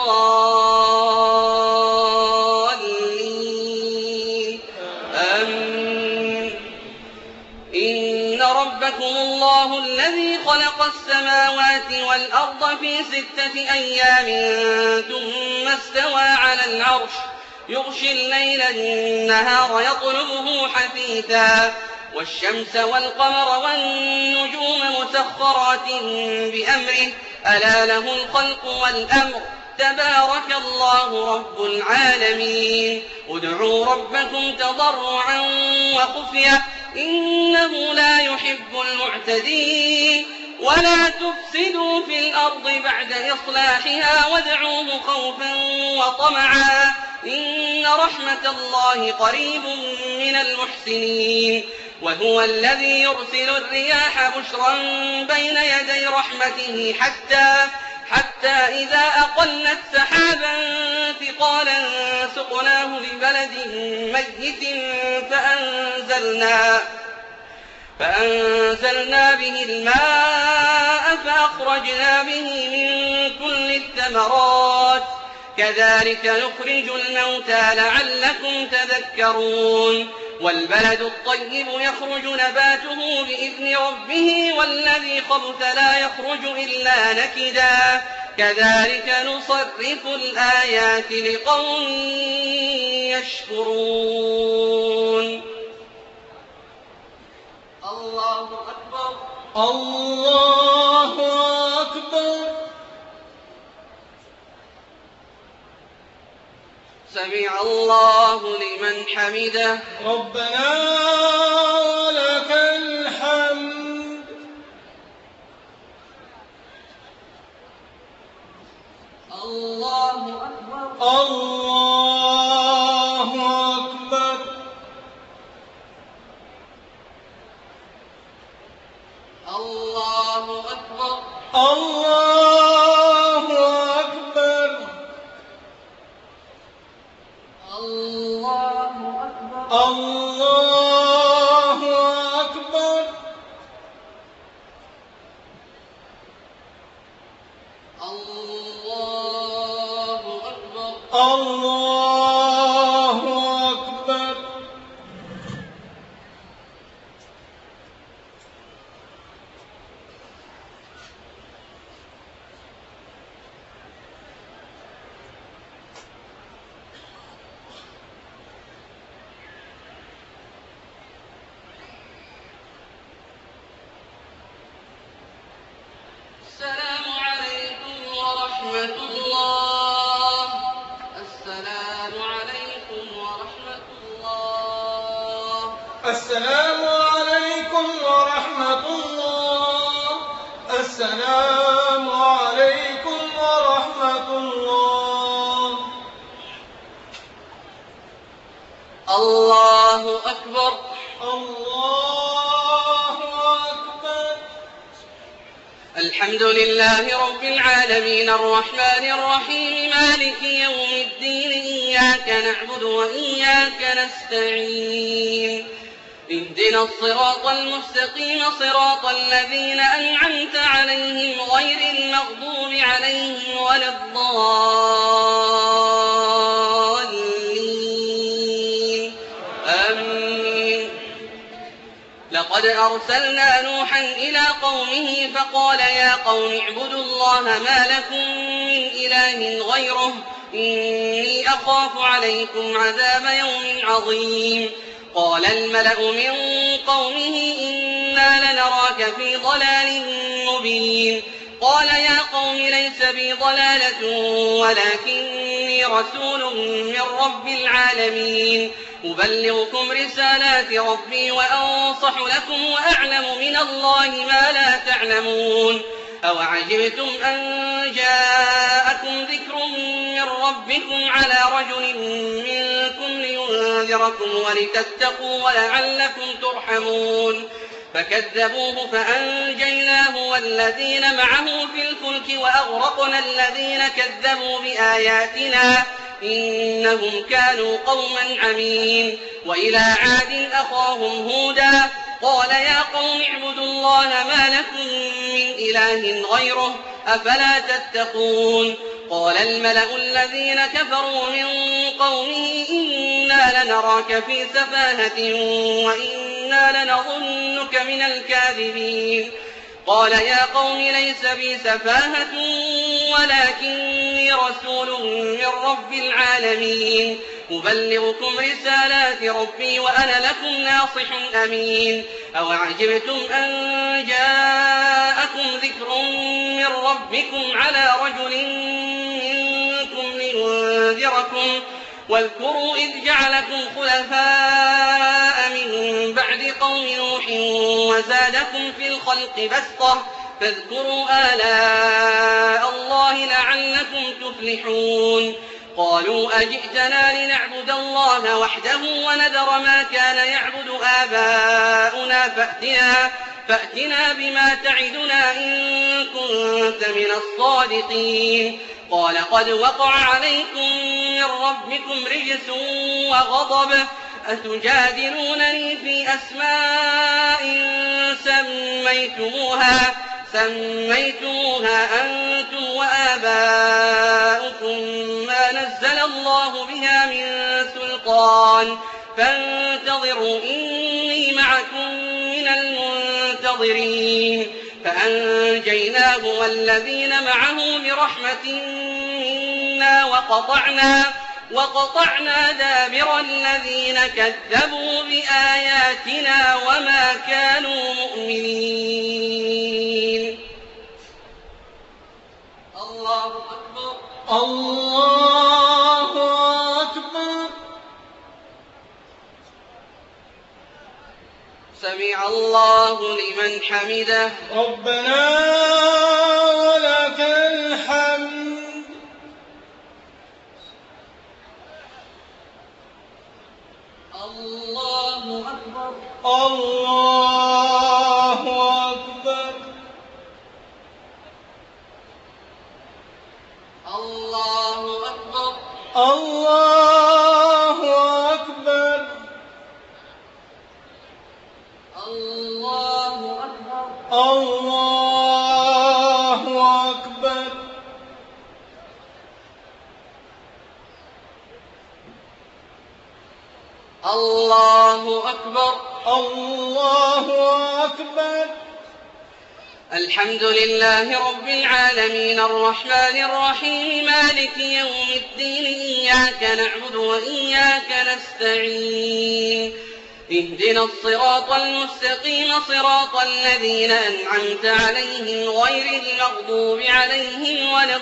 الضالين آمين. إن ربكم الله الذي خلق السماوات والأرض في ستة أيام ثم استوى على العرش يغشي الليل النهار يطلبه حثيثا والشمس والقمر والنجوم مسخرات بأمره ألا له الخلق والأمر تبارك الله رب العالمين. ادعوا ربكم تضرعا وخفية إنه لا يحب المعتدين ولا تفسدوا في الأرض بعد إصلاحها وادعوه خوفا وطمعا إن رحمة الله قريب من المحسنين. وهو الذي يرسل الرياح بشرا بين يدي رحمته حتى حتى إذا أقلت سحابا ثقالا سقناه لبلد ميت فأنزلنا فأنزلنا به الماء فأخرجنا به من كل الثمرات كذلك نخرج الموتى لعلكم تذكرون. والبلد الطيب يخرج نباته بإذن ربه والذي خبث لا يخرج إلا نكدا كذلك نصرف الآيات لقوم يشكرون. الله أكبر. الله أكبر. سمع الله لمن حمده ربنا ولك الحمد. الله أكبر. الله أكبر. الله أكبر. الله أكبر. الله أكبر. الله أكبر. الله أكبر. الله أكبر. ورحمة الله. السلام عليكم ورحمة الله. السلام عليكم ورحمة الله. السلام عليكم ورحمة الله. الله أكبر. الله أكبر. الحمد لله رب العالمين الرحمن الرحيم مالك يوم الدين إياك نعبد وإياك نستعين اهدنا الصراط المستقيم صراط الذين أنعمت عليهم غير المغضوب عليهم ولا الضالين آمين. لقد أرسلنا نوحا إلى قومه فقال يا قوم اعبدوا الله ما لكم من إله غيره إني أخاف عليكم عذاب يوم عظيم. قال الملأ من قومه إنا لنراك في ضلال مبين. قال يا قوم ليس بي ضلالة ولكني رسول من رب العالمين أبلغكم رسالات ربي وأنصح لكم وأعلم من الله ما لا تعلمون. أوعجبتم أن جاءكم ذكر من ربكم على رجل منكم لينذركم ولتتقوا ولعلكم ترحمون. فكذبوه فأنجيناه والذين معه في الفلك وأغرقنا الذين كذبوا بآياتنا إنهم كانوا قوما عمين. وإلى عاد أخاهم هودا قال يا قوم اعبدوا الله ما لكم من إله غيره أفلا تتقون. قال الملأ الذين كفروا من قومه إنا لنراك في سفاهة وإنا لنظنك من الكاذبين. قال يا قوم ليس بي سفاهة ولكني رسول من رب العالمين أبلغكم رسالات ربي وأنا لكم ناصح أمين. أوعجبتم أن جاءكم ذكر من ربكم على رجل منكم لينذركم واذكروا إذ جعلكم خلفاء من بعد قوم نوح وزادكم في الخلق بسطة فاذكروا آلاء الله لعلكم تفلحون. قالوا أجئتنا لنعبد الله وحده ونذر ما كان يعبد آباؤنا فأتنا, فأتنا بما تعدنا إن كنت من الصادقين. قال قد وقع عليكم من ربكم رجس وغضب أتجادلونني في أسماء سميتموها سميتموها أنتم وآباؤكم ما نزل الله بها من سلطان فانتظروا إني معكم من المنتظرين. فأنجيناه والذين معه برحمة منا وقطعنا, وقطعنا دابر الذين كذبوا بآياتنا وما كانوا مؤمنين. الله أكبر. الله أكبر. سمع الله لمن حمده. ربنا ولك الحمد. الله أكبر. الله أكبر. الله أكبر. الله أكبر. الله أكبر. الله أكبر. الله أكبر. الله أكبر. الحمد لله رب العالمين الرحمن الرحيم مالك يوم الدين إياك نعبد وإياك نستعين اهدنا الصراط المستقيم صراط الذين أنعمت عليهم غير المغضوب عليهم ولا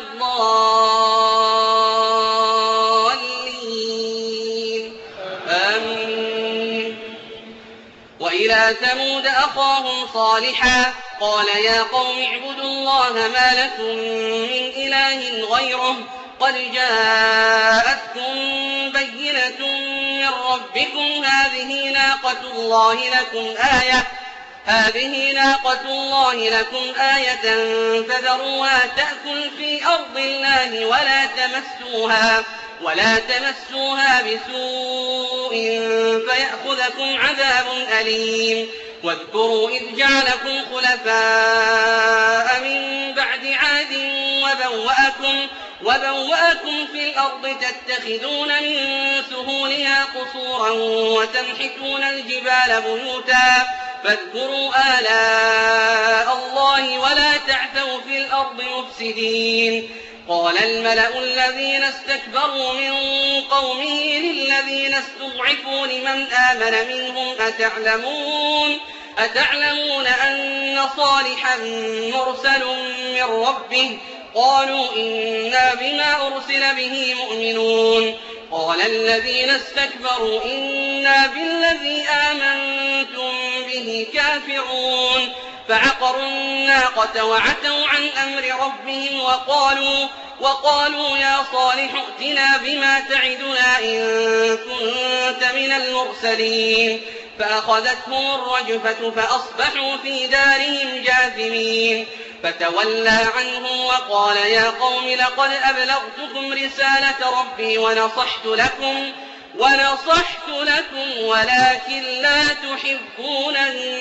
الضالين آمين. وإلى ثمود أخاهم صالحا قال يا قوم اعبدوا الله ما لكم من إله غيره قد جاءتكم بينة من ربكم هذه ناقة الله لكم آية هذه ناقة الله لكم آية فذروها تأكل في أرض الله ولا تمسوها ولا تمسوها بسوء فيأخذكم عذاب أليم. واذكروا إذ جعلكم خلفاء من بعد عاد وبوأكم وبوأكم في الأرض تتخذون من سهولها قصورا وتنحتون الجبال بيوتا فاذكروا آلاء الله ولا تعثوا في الأرض مفسدين. قال الملأ الذين استكبروا من قومه للذين استضعفوا لمن آمن منهم أتعلمون أتعلمون أن صالحا مرسل من ربه قالوا إنا بما أرسل به مؤمنون. قال الذين استكبروا إنا بالذي آمنتم به كافرون. فعقروا الناقة وعتوا عن أمر ربهم وقالوا, وقالوا يا صالح ائتنا بما تعدنا إن كنت من المرسلين. فأخذتهم الرجفة فأصبحوا في دارهم جاثمين. فتولى عنهم وقال يا قوم لقد أبلغتكم رسالة ربي ونصحت لكم ونصحت لكم ولكن لا تحبون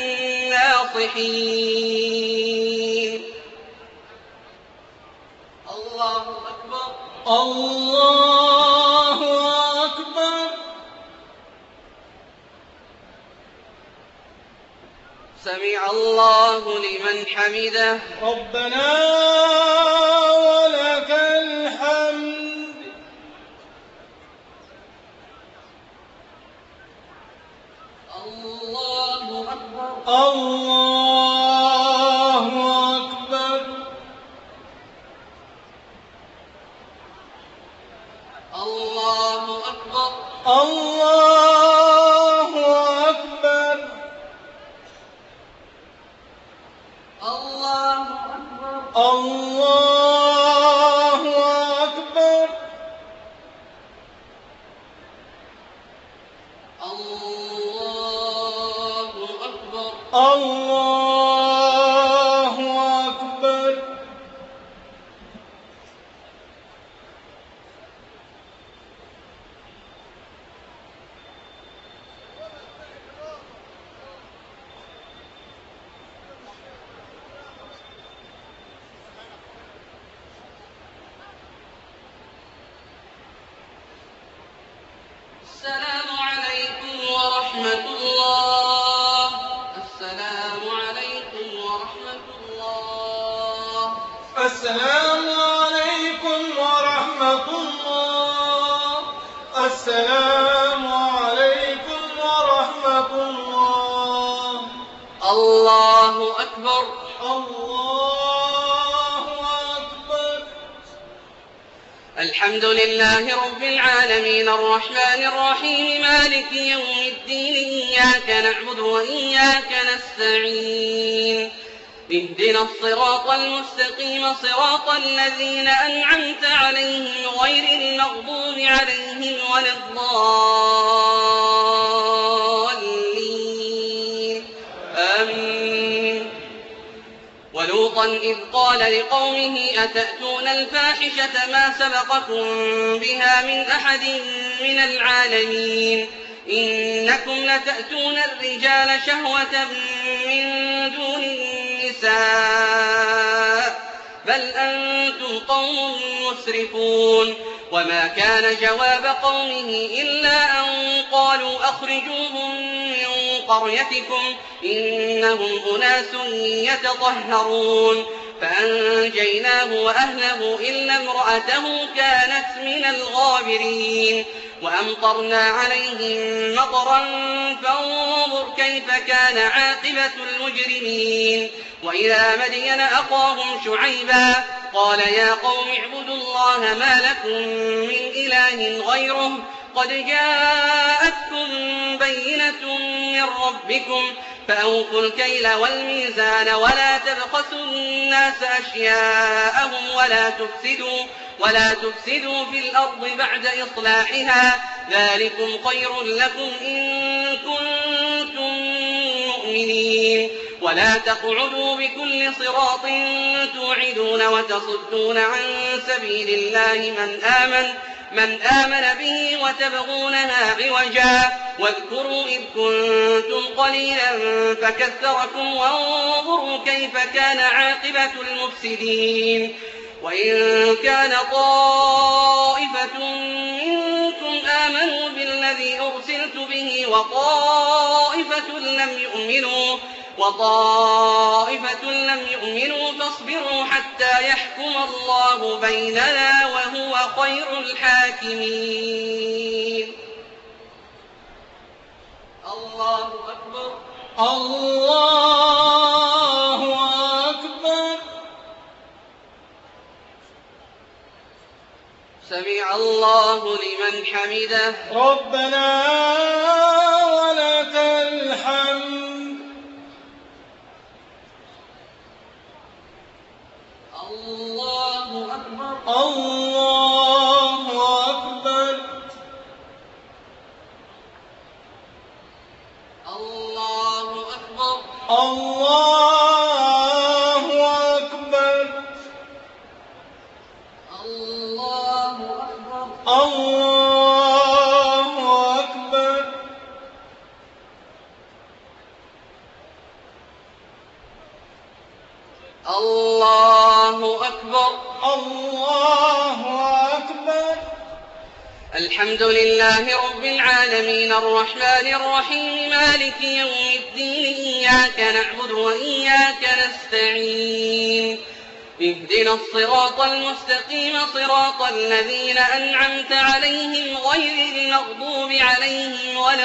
الناصحين. الله أكبر الله أكبر. سمع الله لمن حمده. ربنا ولك الحمد. الله أكبر الله أكبر. الله أكبر الله أكبر. الله أكبر الله أكبر. الله أكبر. الله أكبر. السلام عليكم ورحمة الله. السلام عليكم ورحمة الله. السلام عليكم ورحمة الله. السلام عليكم ورحمة الله. الله أكبر الله أكبر. الحمد لله رب العالمين الرحمن الرحيم مالك يوم الدين إياك نعبد وإياك نستعين اهدنا الصراط المستقيم صراط الذين أنعمت عليهم غير المغضوب عليهم ولا الضالين آمين. ولوطا إذ قال لقومه أتأتون الفاحشة ما سبقكم بها من أحد من العالمين إنكم لتأتون الرجال شهوة من دون النساء بل أنتم قوم مسرفون. وما كان جواب قومه إلا أن قالوا أخرجوهم من قريتكم إنهم أناس يتطهرون. فأنجيناه وأهله إلا امرأته كانت من الغابرين. وأمطرنا عليهم مطرا فانظروا كيف كان عاقبة المجرمين. وإلى مدين أخاهم شعيبا قال يا قوم اعبدوا الله ما لكم من إله غيره قد جاءتكم بينة من ربكم فأوفوا الكيل والميزان ولا تبخسوا الناس أشياءهم ولا تفسدوا ولا تفسدوا في الأرض بعد إصلاحها ذلكم خير لكم إن كنتم مؤمنين. ولا تقعدوا بكل صراط توعدون وتصدون عن سبيل الله من آمن من آمن به وتبغونها عوجا واذكروا إذ كنتم قليلا فكثركم وانظروا كيف كان عاقبة المفسدين. وإن كان طائفة منكم آمنوا بالذي أرسلت به وطائفة لم يؤمنوا وطائفة لم يؤمنوا فاصبروا حتى يحكم الله بيننا وهو خير الحاكمين. الله أكبر الله أكبر. سمع الله لمن حمده. ربنا ولك الحمد. الله أكبر الله أكبر. الله أكبر الله أكبر. الله أكبر الله أكبر. الله أكبر. الله أكبر. الحمد لله رب العالمين الرحمن الرحيم مالك يوم الدين إياك نعبد وإياك نستعين اهدنا الصراط المستقيم صراط الذين أنعمت عليهم غير المغضوب عليهم ولا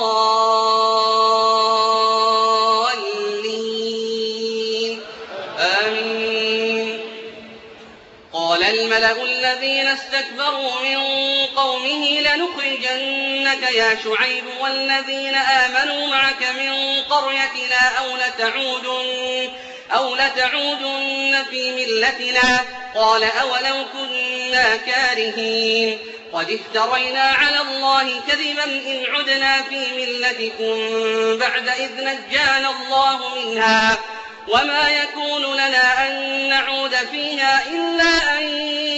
الضالين آمين. قال الملأ الذين استكبروا من قومه لنخرجنك يا شعيب والذين آمنوا معك من قريتنا أو لتعودن أو لتعودن في ملتنا قال أولو كنا كارهين قد افترينا على الله كذبا إن عدنا في ملتكم بعد إذ نجانا الله منها وما يكون لنا أن نعود فيها إلا أن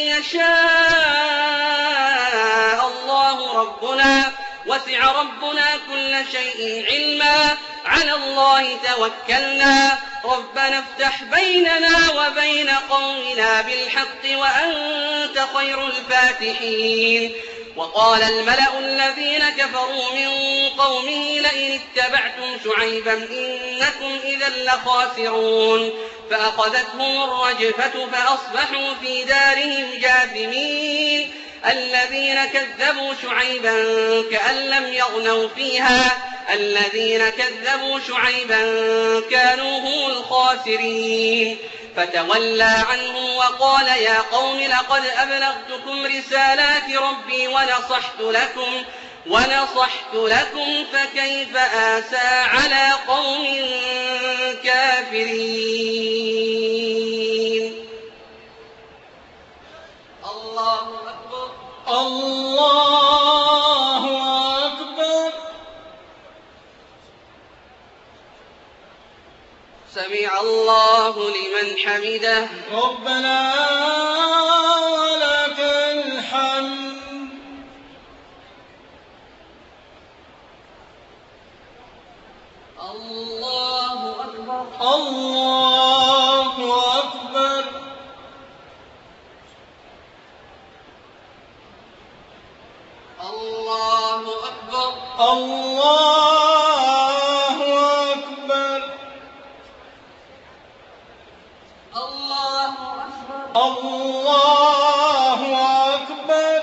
يشاء الله ربنا وسع ربنا كل شيء علما على الله توكلنا ربنا افتح بيننا وبين قومنا بالحق وأنت خير الفاتحين. وقال الملأ الذين كفروا من قومه لئن اتبعتم شعيبا إنكم إذا لخاسرون فأخذتهم الرجفة فأصبحوا في دارهم جاثمين. الذين كذبوا شعيبا كأن لم يغنوا فيها الذين كذبوا شعيبا كانوا هم الخاسرين. فتولى عنهم وقال يا قوم لقد أبلغتكم رسالات ربي ونصحت لكم ونصحت لكم فكيف آسى على قوم كافرين. الله أكبر الله أكبر. سمع الله لمن حمده. ربنا ولك الحمد. الله أكبر الله أكبر. الله أكبر الله أكبر. الله أكبر الله أكبر.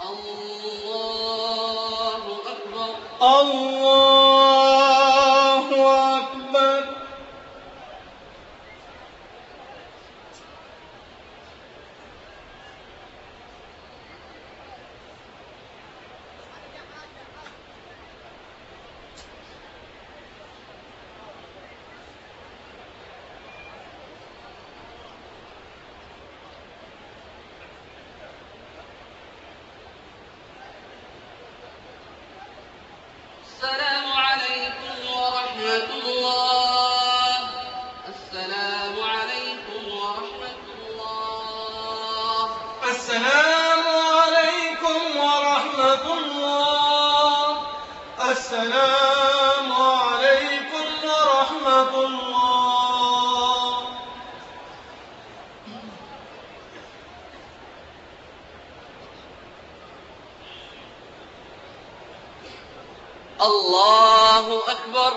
الله أكبر. الله أكبر. السلام عليكم ورحمة الله. السلام عليكم ورحمة الله. السلام عليكم ورحمة الله. السلام عليكم ورحمة الله. الله أكبر.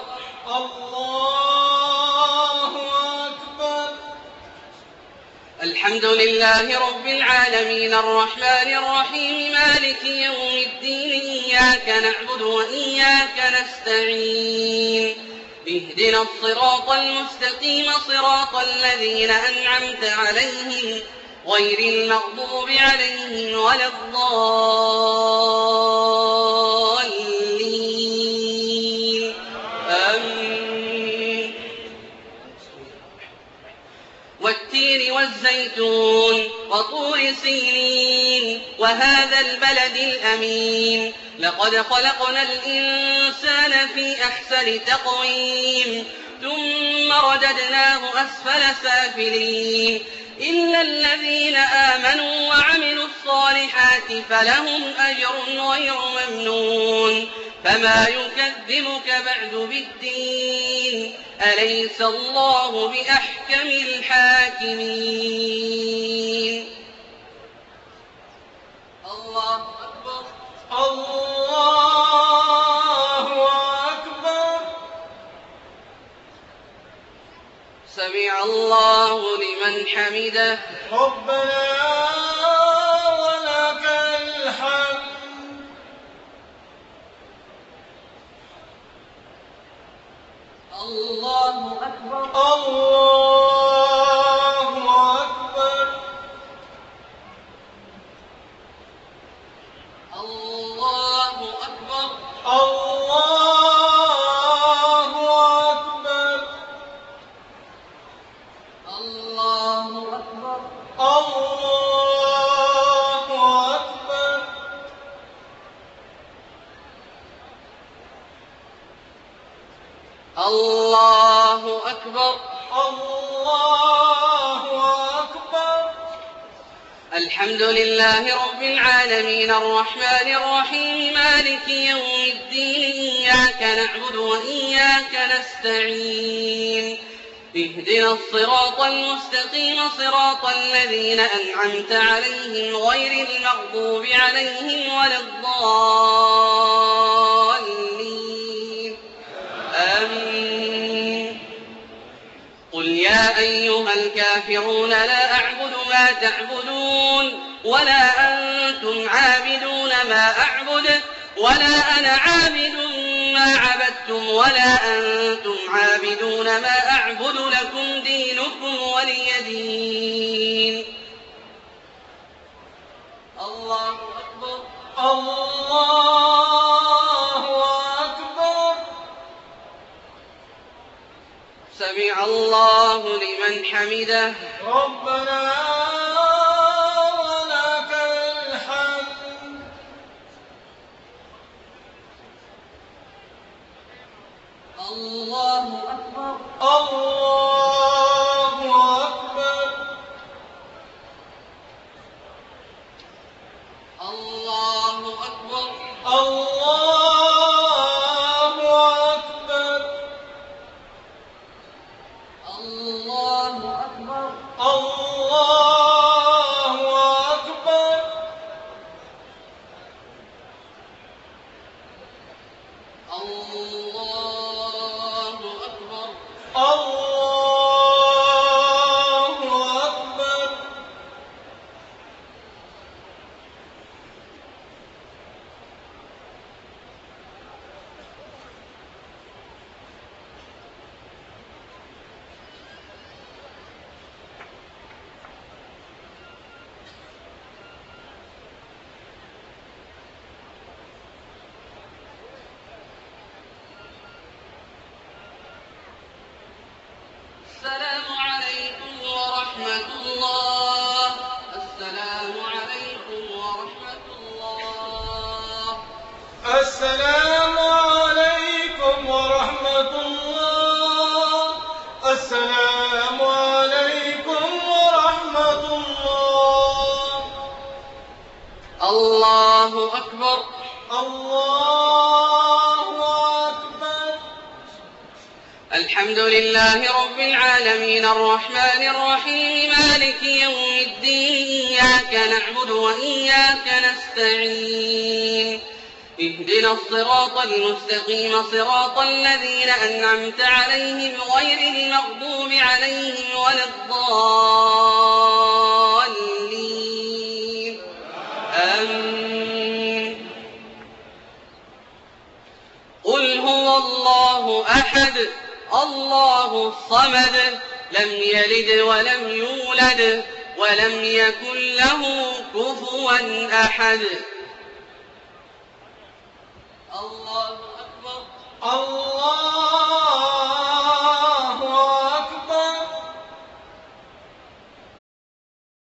الله أكبر. الحمد لله رب العالمين الرحمن الرحيم مالك يوم الدين إياك نعبد وإياك نستعين اهدنا الصراط المستقيم صراط الذين أنعمت عليهم غير المغضوب عليهم ولا الضالين آمين. والتين والزيتون وطور سينين وهذا البلد الأمين لقد خلقنا الإنسان في أحسن تقويم ثم رددناه أسفل سافلين إلا الذين آمنوا وعملوا الصالحات فلهم أجر غير ممنون. فما يكذبك بعد بالدين أليس الله بأحكم الحاكمين. الله أكبر. الله أكبر. سمع الله لمن حمده. ربنا ولك الحمد. الله أكبر. الله أكبر. الله أكبر. الله أكبر. الله أكبر. الله أكبر. الله أكبر. الله أكبر. الحمد لله رب العالمين الرحمن الرحيم مالك يوم الدين إياك نعبد وإياك نستعين اهدنا الصراط المستقيم صراط الذين أنعمت عليهم غير المغضوب عليهم ولا الضالين آمين. قل يا أيها الكافرون لا أعبد ما تعبدون ولا أنتم عابدون ما أعبد ولا أنا عابد ما عبدتم ولا أنتم عابدون ما أعبد لكم دينكم ولي دين. الله أكبر. الله أكبر. سمع الله لمن حمده. ربنا ولك الحمد. الله أكبر. الله أكبر. الله أكبر. الله أكبر. الله أكبر. الله أكبر. الله أكبر. الله أكبر. السلام عليكم ورحمة الله. السلام عليكم ورحمة الله. الله أكبر. الله أكبر. الحمد لله رب العالمين الرحمن الرحيم مالك يوم الدين إياك نعبد وإياك نستعين اهدنا الصراط المستقيم صراط الذين أنعمت عليهم غير المغضوب عليهم ولا الضالين آمين. قل هو الله أحد الله الصمد لم يلد ولم يولد ولم يكن له كفوا أحد. الله أكبر. الله